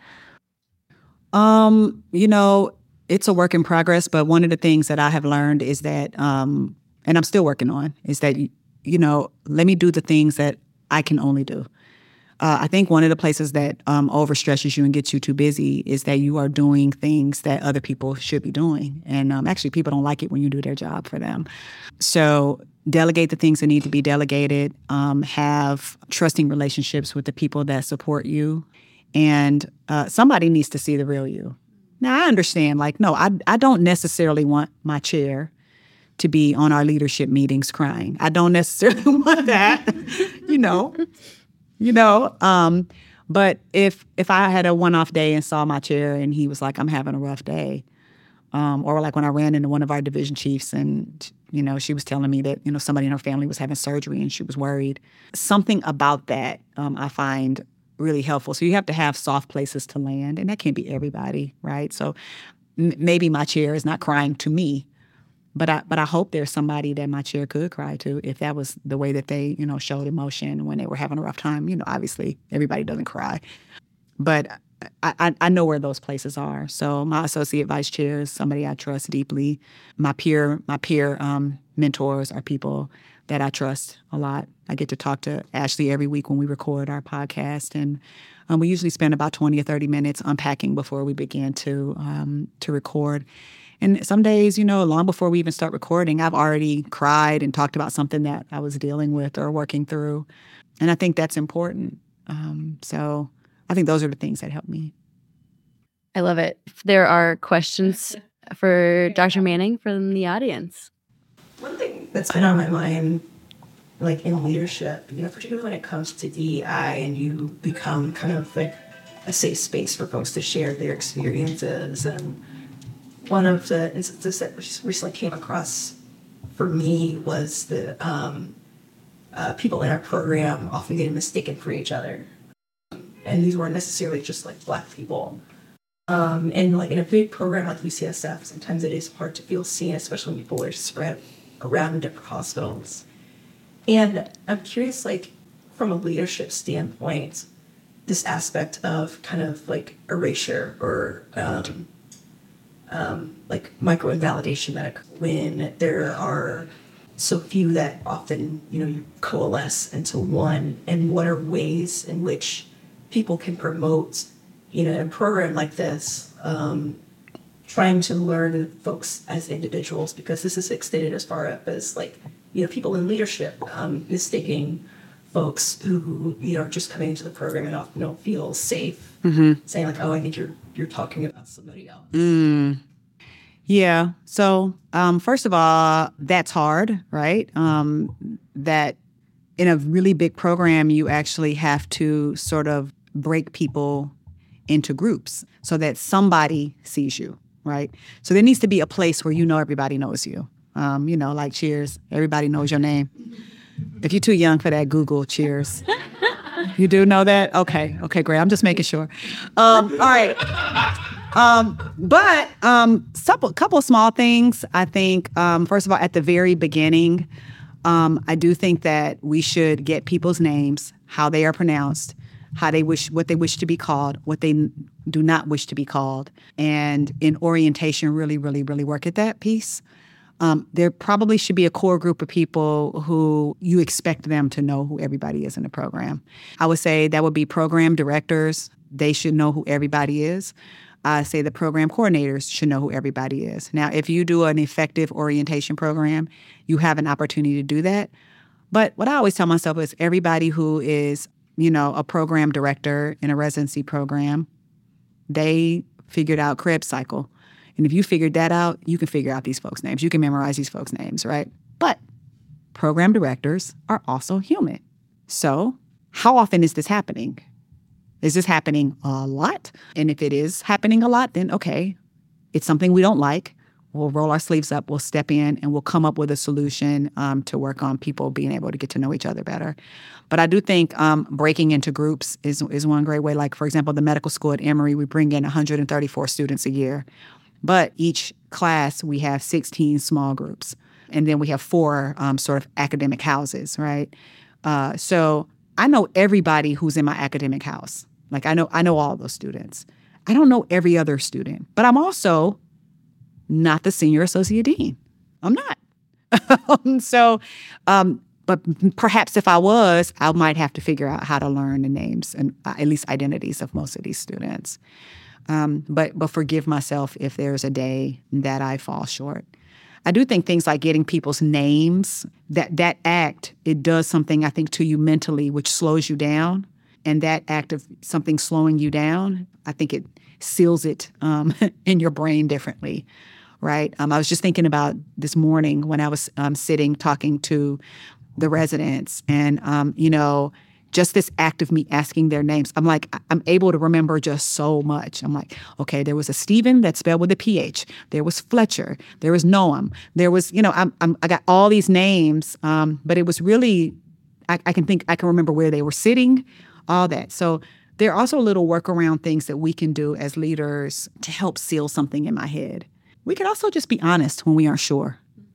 [SPEAKER 3] Um, you know, it's a work in progress, but one of the things that I have learned is that, um, and I'm still working on, is that, you know, let me do the things that I can only do. Uh, I think one of the places that um, overstretches you and gets you too busy is that you are doing things that other people should be doing. And um, actually, people don't like it when you do their job for them. So delegate the things that need to be delegated, um, have trusting relationships with the people that support you. And uh, somebody needs to see the real you. Now, I understand, like, no, I, I don't necessarily want my chair to be on our leadership meetings crying. I don't necessarily want that, you know. You know, um, but if if I had a one-off day and saw my chair and he was like, I'm having a rough day, um, or like when I ran into one of our division chiefs and, you know, she was telling me that, you know, somebody in her family was having surgery and she was worried. Something about that um, I find really helpful. So you have to have soft places to land, and that can't be everybody, right? So m- maybe my chair is not crying to me, But I but I hope there's somebody that my chair could cry to if that was the way that they, you know, showed emotion when they were having a rough time. You know, obviously everybody doesn't cry. But I, I, I know where those places are. So my associate vice chair is somebody I trust deeply. My peer, my peer um, mentors are people that I trust a lot. I get to talk to Ashley every week when we record our podcast, and um, we usually spend about twenty or thirty minutes unpacking before we begin to um, to record. And some days, you know, long before we even start recording, I've already cried and talked about something that I was dealing with or working through. And I think that's important. Um, so I think those are the things that help me.
[SPEAKER 2] I love it. There are questions for Doctor Manning from the audience.
[SPEAKER 4] One thing that's been on my mind, like in leadership, you know, particularly when it comes to D E I and you become kind of like a safe space for folks to share their experiences. And one of the instances that recently came across for me was the um, uh, people in our program often getting mistaken for each other. And these weren't necessarily just like Black people. Um, and like in a big program like U C S F, sometimes it is hard to feel seen, especially when people are spread around different hospitals. And I'm curious, like from a leadership standpoint, this aspect of kind of like erasure or um, um, like micro-invalidation that occurs when there are so few that often, you know, you coalesce into one, and what are ways in which people can promote, you know, a program like this, um, trying to learn folks as individuals, because this is extended as far up as like, you know, people in leadership, um, mistaking folks who, you know, are just coming into the program and often don't feel safe, mm-hmm. saying like, oh, I think you're you're talking about somebody else.
[SPEAKER 3] Mm. Yeah. So um, first of all, that's hard, right? Um, that in a really big program, you actually have to sort of break people into groups so that somebody sees you, right? So there needs to be a place where you know everybody knows you. Um, you know, like Cheers, everybody knows your name. If you're too young for that, Google Cheers. You do know that? Okay. Okay, great. I'm just making sure. Um, all right. Um, but um, a couple of small things. I think, um, first of all, at the very beginning, um, I do think that we should get people's names, how they are pronounced, how they wish, what they wish to be called, what they n- do not wish to be called. And in orientation, really, really, really work at that piece. Um, there probably should be a core group of people who you expect them to know who everybody is in the program. I would say that would be program directors. They should know who everybody is. I say the program coordinators should know who everybody is. Now, if you do an effective orientation program, you have an opportunity to do that. But what I always tell myself is everybody who is, you know, a program director in a residency program, they figured out Krebs cycle. And if you figured that out, you can figure out these folks' names. You can memorize these folks' names, right? But program directors are also human. So how often is this happening? Is this happening a lot? And if it is happening a lot, then okay, it's something we don't like. We'll roll our sleeves up, we'll step in, and we'll come up with a solution um, to work on people being able to get to know each other better. But I do think um, breaking into groups is, is one great way. Like, for example, the medical school at Emory, we bring in one hundred thirty-four students a year. But each class, we have sixteen small groups. And then we have four um, sort of academic houses, right? Uh, so I know everybody who's in my academic house. Like, I know I know all those students. I don't know every other student. But I'm also not the senior associate dean. I'm not. so, um, but perhaps if I was, I might have to figure out how to learn the names and uh, at least identities of most of these students. Um, but but forgive myself if there's a day that I fall short. I do think things like getting people's names, that that act, it does something, I think, to you mentally, which slows you down. And that act of something slowing you down, I think it seals it um, in your brain differently, right? Um, I was just thinking about this morning when I was um, sitting talking to the residents and, um, you know, just this act of me asking their names, I'm like, I'm able to remember just so much. I'm like, okay, there was a Stephen that's spelled with a P H. There was Fletcher. There was Noam. There was, you know, I'm, I'm, I got all these names, um, but it was really, I, I can think, I can remember where they were sitting, all that. So there are also little workaround things that we can do as leaders to help seal something in my head. We can also just be honest when we aren't sure.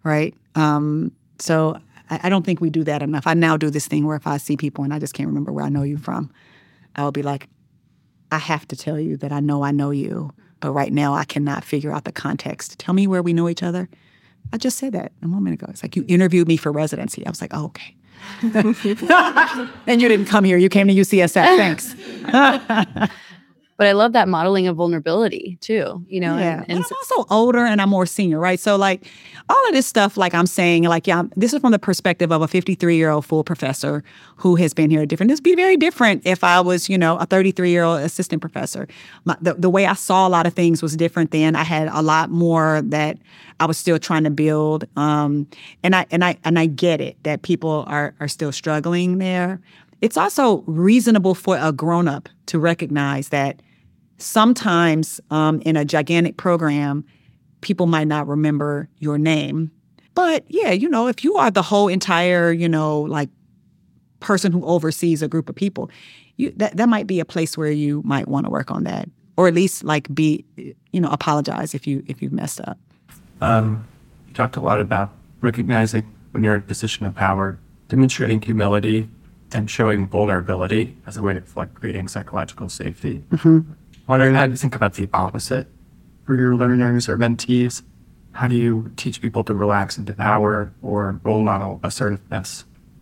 [SPEAKER 3] right? Um, so I, I don't think we do that enough. I now do this thing where if I see people and I just can't remember where I know you from, I'll be like, I have to tell you that I know I know you, but right now I cannot figure out the context. Tell me where we know each other. I just said that a moment ago. It's like, you interviewed me for residency. I was like, oh, okay. And you didn't come here. You came to U C S F. Thanks.
[SPEAKER 2] But I love that modeling of vulnerability too, you know.
[SPEAKER 3] Yeah.
[SPEAKER 2] And, and
[SPEAKER 3] I'm also older and I'm more senior, right? So like all of this stuff, like I'm saying, like, yeah, this is from the perspective of a fifty-three-year-old full professor who has been here different. This would be very different if I was, you know, a thirty-three-year-old assistant professor. My, the, the way I saw a lot of things was different then. I had a lot more that I was still trying to build. Um, and I and I and I get it that people are are still struggling there. It's also reasonable for a grown-up to recognize that sometimes um, in a gigantic program, people might not remember your name. But yeah, you know, if you are the whole entire, you know, like person who oversees a group of people, you that, that might be a place where you might want to work on that. Or at least like be, you know, apologize if you if you've messed up.
[SPEAKER 5] Um, you talked a lot about recognizing when you're in a position of power, demonstrating humility, and showing vulnerability as a way of like creating psychological safety.
[SPEAKER 3] Mm-hmm.
[SPEAKER 5] Wondering how do you think about the opposite for your learners or mentees? How do you teach people to relax into power or role model assertiveness?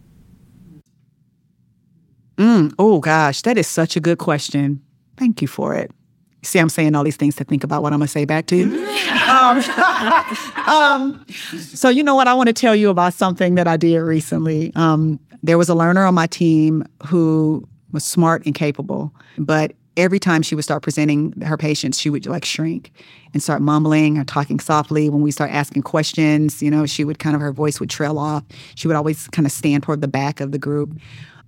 [SPEAKER 3] Mm, oh, gosh, that is such a good question. Thank you for it. See, I'm saying all these things to think about what I'm going to say back to you. um, um, so you know what? I want to tell you about something that I did recently. Um, there was a learner on my team who was smart and capable, but every time she would start presenting her patients, she would like shrink and start mumbling or talking softly. When we start asking questions, you know, she would kind of, her voice would trail off. She would always kind of stand toward the back of the group.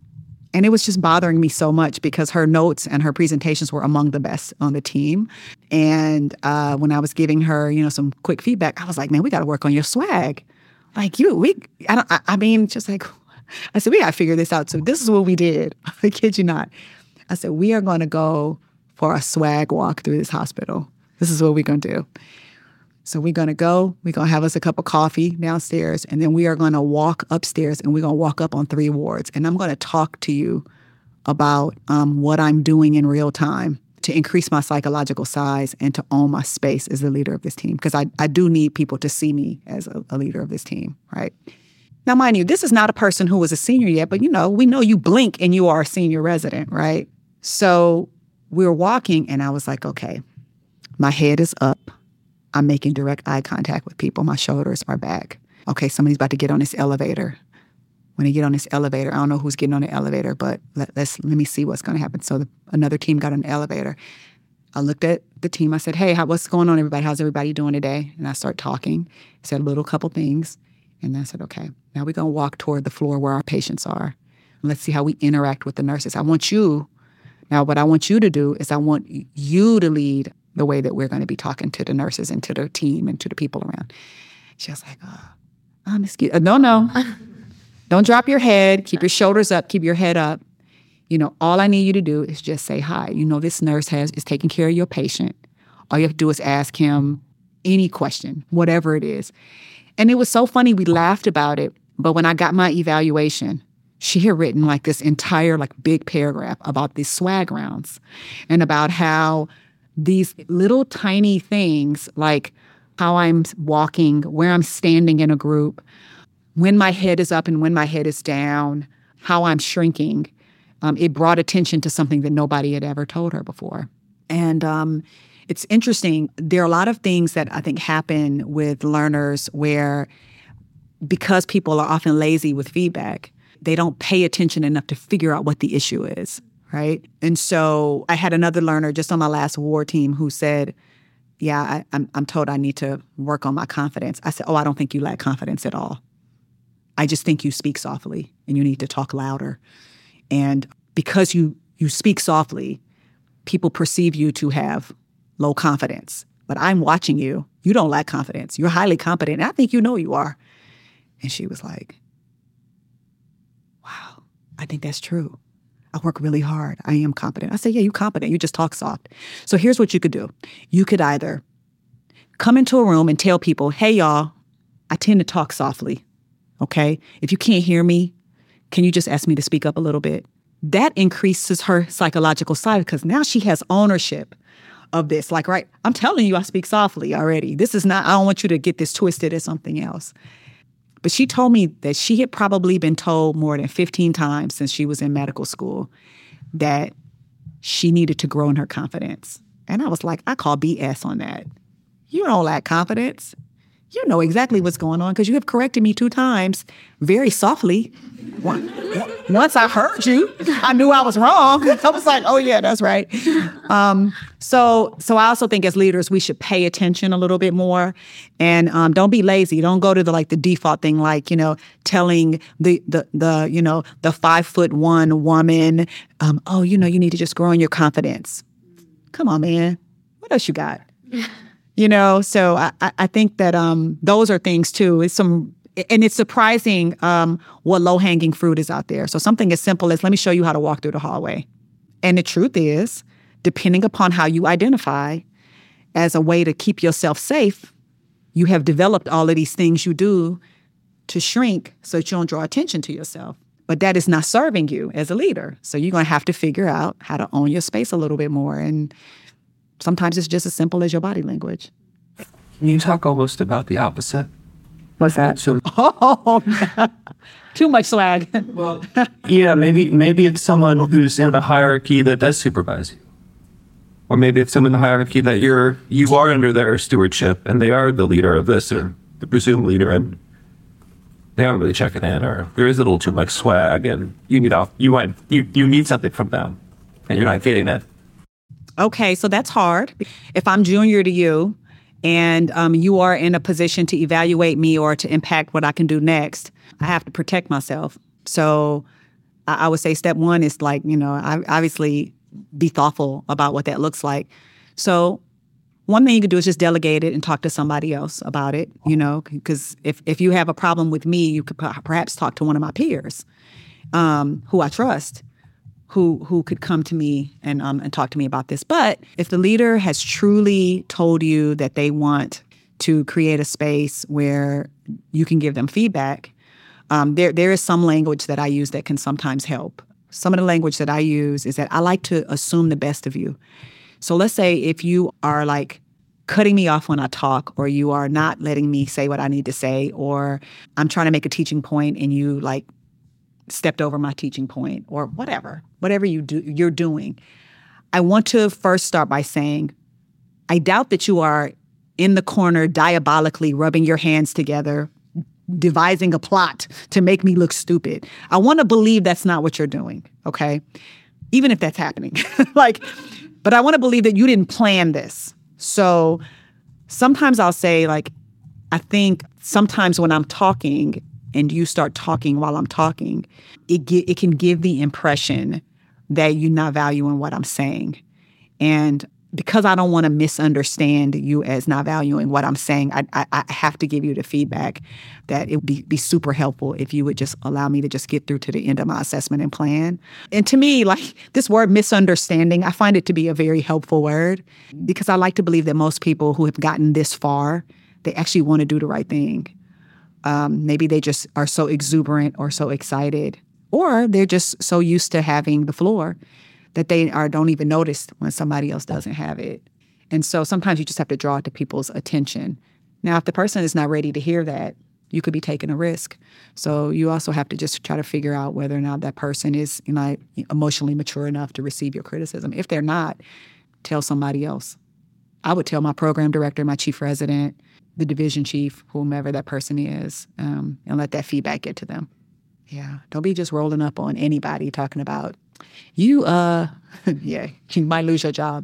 [SPEAKER 3] And it was just bothering me so much because her notes and her presentations were among the best on the team. And uh, when I was giving her, you know, some quick feedback, I was like, man, we got to work on your swag. Like you, we, I don't, I, I mean, just like, I said, we got to figure this out. So this is what we did. I kid you not. I said, we are going to go for a swag walk through this hospital. This is what we're going to do. So we're going to go, we're going to have us a cup of coffee downstairs, and then we are going to walk upstairs, and we're going to walk up on three wards. And I'm going to talk to you about um, what I'm doing in real time to increase my psychological size and to own my space as the leader of this team. Because I, I do need people to see me as a, a leader of this team, right? Now, mind you, this is not a person who was a senior yet, but, you know, we know you blink and you are a senior resident, right? So we were walking, and I was like, okay, my head is up. I'm making direct eye contact with people. My shoulders are back. Okay, somebody's about to get on this elevator. When they get on this elevator, I don't know who's getting on the elevator, but let, let's let me see what's going to happen. So the, another team got on the elevator. I looked at the team. I said, hey, how, what's going on, everybody? How's everybody doing today? And I start talking, said a little couple things. And then I said, okay, now we're going to walk toward the floor where our patients are. And let's see how we interact with the nurses. I want you, now what I want you to do is I want you to lead the way that we're going to be talking to the nurses and to the team and to the people around. She was like, oh, oh Miss G- no, no. Don't drop your head. Keep your shoulders up. Keep your head up. You know, all I need you to do is just say hi. You know, this nurse has is taking care of your patient. All you have to do is ask him any question, whatever it is. And it was so funny. We laughed about it. But when I got my evaluation, she had written like this entire like big paragraph about these swag rounds and about how these little tiny things, like how I'm walking, where I'm standing in a group, when my head is up and when my head is down, how I'm shrinking, um, it brought attention to something that nobody had ever told her before. And um, it's interesting. There are a lot of things that I think happen with learners where, because people are often lazy with feedback, they don't pay attention enough to figure out what the issue is. Right. And so I had another learner just on my last ward team who said, yeah, I, I'm, I'm told I need to work on my confidence. I said, oh, I don't think you lack confidence at all. I just think you speak softly and you need to talk louder. And because you, you speak softly, people perceive you to have low confidence. But I'm watching you. You don't lack confidence. You're highly competent. And I think you know you are. And she was like, wow, I think that's true. I work really hard. I am competent. I said, yeah, you're competent. You just talk soft. So here's what you could do. You could either come into a room and tell people, hey, y'all, I tend to talk softly, okay? If you can't hear me, can you just ask me to speak up a little bit? That increases her psychological side because now she has ownership of this. Like, right, I'm telling you I speak softly already. This is not, I don't want you to get this twisted as something else. But she told me that she had probably been told more than fifteen times since she was in medical school that she needed to grow in her confidence. And I was like, I call B S on that. You don't lack confidence. You know exactly what's going on because you have corrected me two times very softly. Once I heard you, I knew I was wrong. I was like, oh, yeah, that's right. Um, so so I also think as leaders, we should pay attention a little bit more and um, don't be lazy. Don't go to the like the default thing like, you know, telling the, the, the you know, the five foot one woman, um, oh, you know, you need to just grow in your confidence. Come on, man. What else you got? You know, so I, I think that um, those are things, too. It's some, and it's surprising um, what low-hanging fruit is out there. So something as simple as, let me show you how to walk through the hallway. And the truth is, depending upon how you identify as a way to keep yourself safe, you have developed all of these things you do to shrink so that you don't draw attention to yourself. But that is not serving you as a leader. So you're going to have to figure out how to own your space a little bit more. And sometimes it's just as simple as your body language.
[SPEAKER 5] Can you talk almost about the opposite?
[SPEAKER 3] What's that?
[SPEAKER 5] So,
[SPEAKER 3] oh, too much swag.
[SPEAKER 5] Well, yeah, maybe maybe it's someone who's in a hierarchy that does supervise you, or maybe it's someone in the hierarchy that you're you are under their stewardship and they are the leader of this or the presumed leader, and they aren't really checking in, or there is a little too much swag, and you need off you want you you need something from them, and you're not getting it.
[SPEAKER 3] Okay, so that's hard. If I'm junior to you and um, you are in a position to evaluate me or to impact what I can do next, I have to protect myself. So I, I would say step one is like, you know, I, obviously be thoughtful about what that looks like. So one thing you could do is just delegate it and talk to somebody else about it, you know, because if, if you have a problem with me, you could perhaps talk to one of my peers um, who I trust. who who could come to me and um, and talk to me about this. But if the leader has truly told you that they want to create a space where you can give them feedback, um, there there is some language that I use that can sometimes help. Some of the language that I use is that I like to assume the best of you. So let's say if you are like cutting me off when I talk, or you are not letting me say what I need to say, or I'm trying to make a teaching point and you like stepped over my teaching point, or whatever, whatever you do, you're doing. I want to first start by saying, I doubt that you are in the corner diabolically rubbing your hands together, devising a plot to make me look stupid. I want to believe that's not what you're doing, okay? Even if that's happening. like, but I want to believe that you didn't plan this. So sometimes I'll say, like, I think sometimes when I'm talking, and you start talking while I'm talking, it get, it can give the impression that you're not valuing what I'm saying. And because I don't want to misunderstand you as not valuing what I'm saying, I, I, I have to give you the feedback that it would be, be super helpful if you would just allow me to just get through to the end of my assessment and plan. And to me, like this word misunderstanding, I find it to be a very helpful word because I like to believe that most people who have gotten this far, they actually want to do the right thing. Um, maybe they just are so exuberant or so excited, or they're just so used to having the floor that they are don't even notice when somebody else doesn't have it. And so sometimes you just have to draw it to people's attention. Now, if the person is not ready to hear that, you could be taking a risk. So you also have to just try to figure out whether or not that person is, you know, emotionally mature enough to receive your criticism. If they're not, tell somebody else. I would tell my program director, my chief resident, the division chief, whomever that person is, um, and let that feedback get to them. Yeah, don't be just rolling up on anybody talking about, you, uh, yeah, you might lose your job.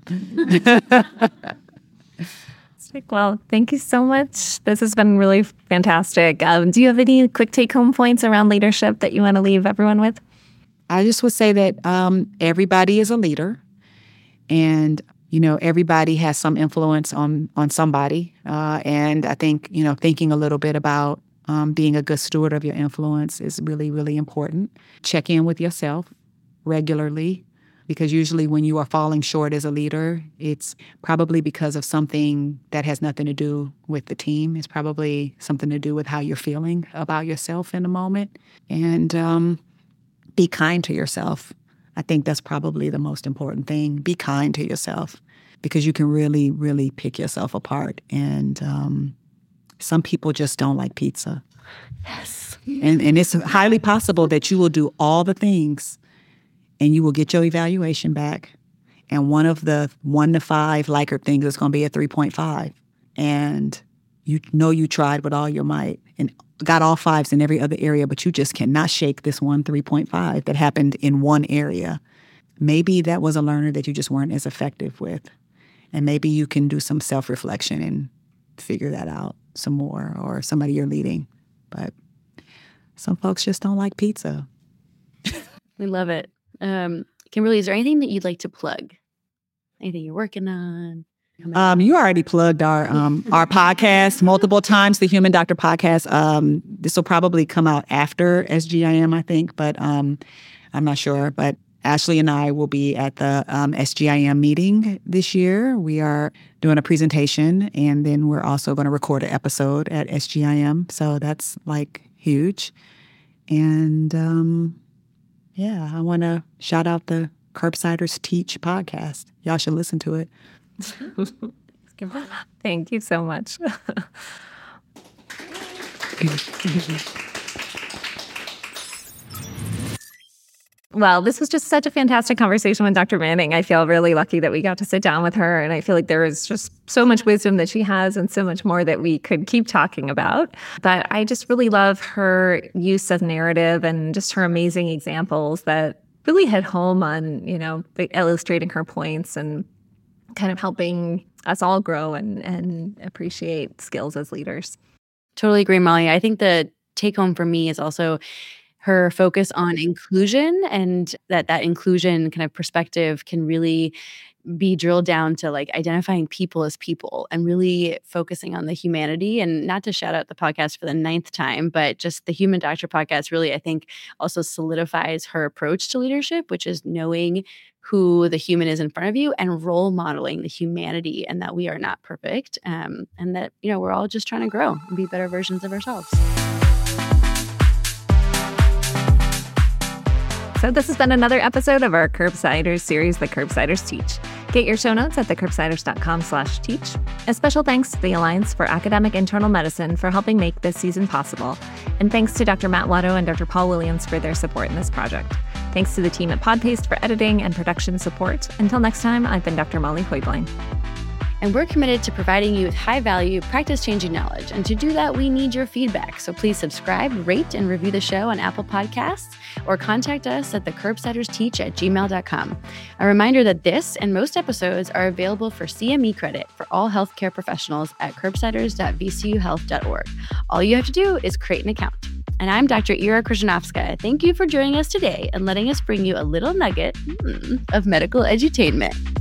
[SPEAKER 1] Well, thank you so much. This has been really fantastic. Um, do you have any quick take-home points around leadership that you want to leave everyone with?
[SPEAKER 3] I just would say that um, everybody is a leader, and you know, everybody has some influence on on somebody. Uh, and I think, you know, thinking a little bit about um, being a good steward of your influence is really, really important. Check in with yourself regularly. Because usually when you are falling short as a leader, it's probably because of something that has nothing to do with the team. It's probably something to do with how you're feeling about yourself in the moment. And um, be kind to yourself. I think that's probably the most important thing. Be kind to yourself, because you can really, really pick yourself apart. And um, some people just don't like pizza.
[SPEAKER 2] Yes.
[SPEAKER 3] And, and it's highly possible that you will do all the things and you will get your evaluation back. And one of the one to five Likert things is going to be a three point five. And you know you tried with all your might and got all fives in every other area, but you just cannot shake this one three point five that happened in one area. Maybe that was a learner that you just weren't as effective with. And maybe you can do some self-reflection and figure that out some more, or somebody you're leading. But some folks just don't like pizza.
[SPEAKER 2] We love it. Um, Kimberly, is there anything that you'd like to plug? Anything you're working on?
[SPEAKER 3] Um, you already plugged our um, our podcast multiple times, the Human Doctor Podcast. Um, this will probably come out after S G I M, I think, but um, I'm not sure. But Ashley and I will be at the um, S G I M meeting this year. We are doing a presentation, and then we're also going to record an episode at S G I M. So that's like huge. And um, yeah, I want to shout out the Curbsiders Teach podcast. Y'all should listen to it.
[SPEAKER 1] Thank you so much. Well, this was just such a fantastic conversation with Doctor Manning. I feel really lucky that we got to sit down with her, and I feel like there is just so much wisdom that she has and so much more that we could keep talking about. But I just really love her use of narrative and just her amazing examples that really hit home on, you know, illustrating her points and kind of helping us all grow and, and appreciate skills as leaders.
[SPEAKER 2] Totally agree, Molly. I think the take home for me is also her focus on inclusion, and that that inclusion kind of perspective can really be drilled down to like identifying people as people and really focusing on the humanity. And not to shout out the podcast for the ninth time, but just the Human Doctor Podcast really, I think, also solidifies her approach to leadership, which is knowing who the human is in front of you and role modeling the humanity, and that we are not perfect, um, and that, you know, we're all just trying to grow and be better versions of ourselves.
[SPEAKER 1] So this has been another episode of our Curbsiders series, The Curbsiders Teach. Get your show notes at thecurbsiders.com slash teach. A special thanks to the Alliance for Academic Internal Medicine for helping make this season possible. And thanks to Doctor Matt Watto and Doctor Paul Williams for their support in this project. Thanks to the team at Podpaste for editing and production support. Until next time, I've been Doctor Molly Hoybline.
[SPEAKER 2] And we're committed to providing you with high-value, practice-changing knowledge. And to do that, we need your feedback. So please subscribe, rate, and review the show on Apple Podcasts, or contact us at the curbsiders teach at gmail dot com. A reminder that this and most episodes are available for C M E credit for all healthcare professionals at curbsiders dot v c u health dot org. All you have to do is create an account. And I'm Doctor Ira Krzyzanowska. Thank you for joining us today and letting us bring you a little nugget mm, of medical edutainment.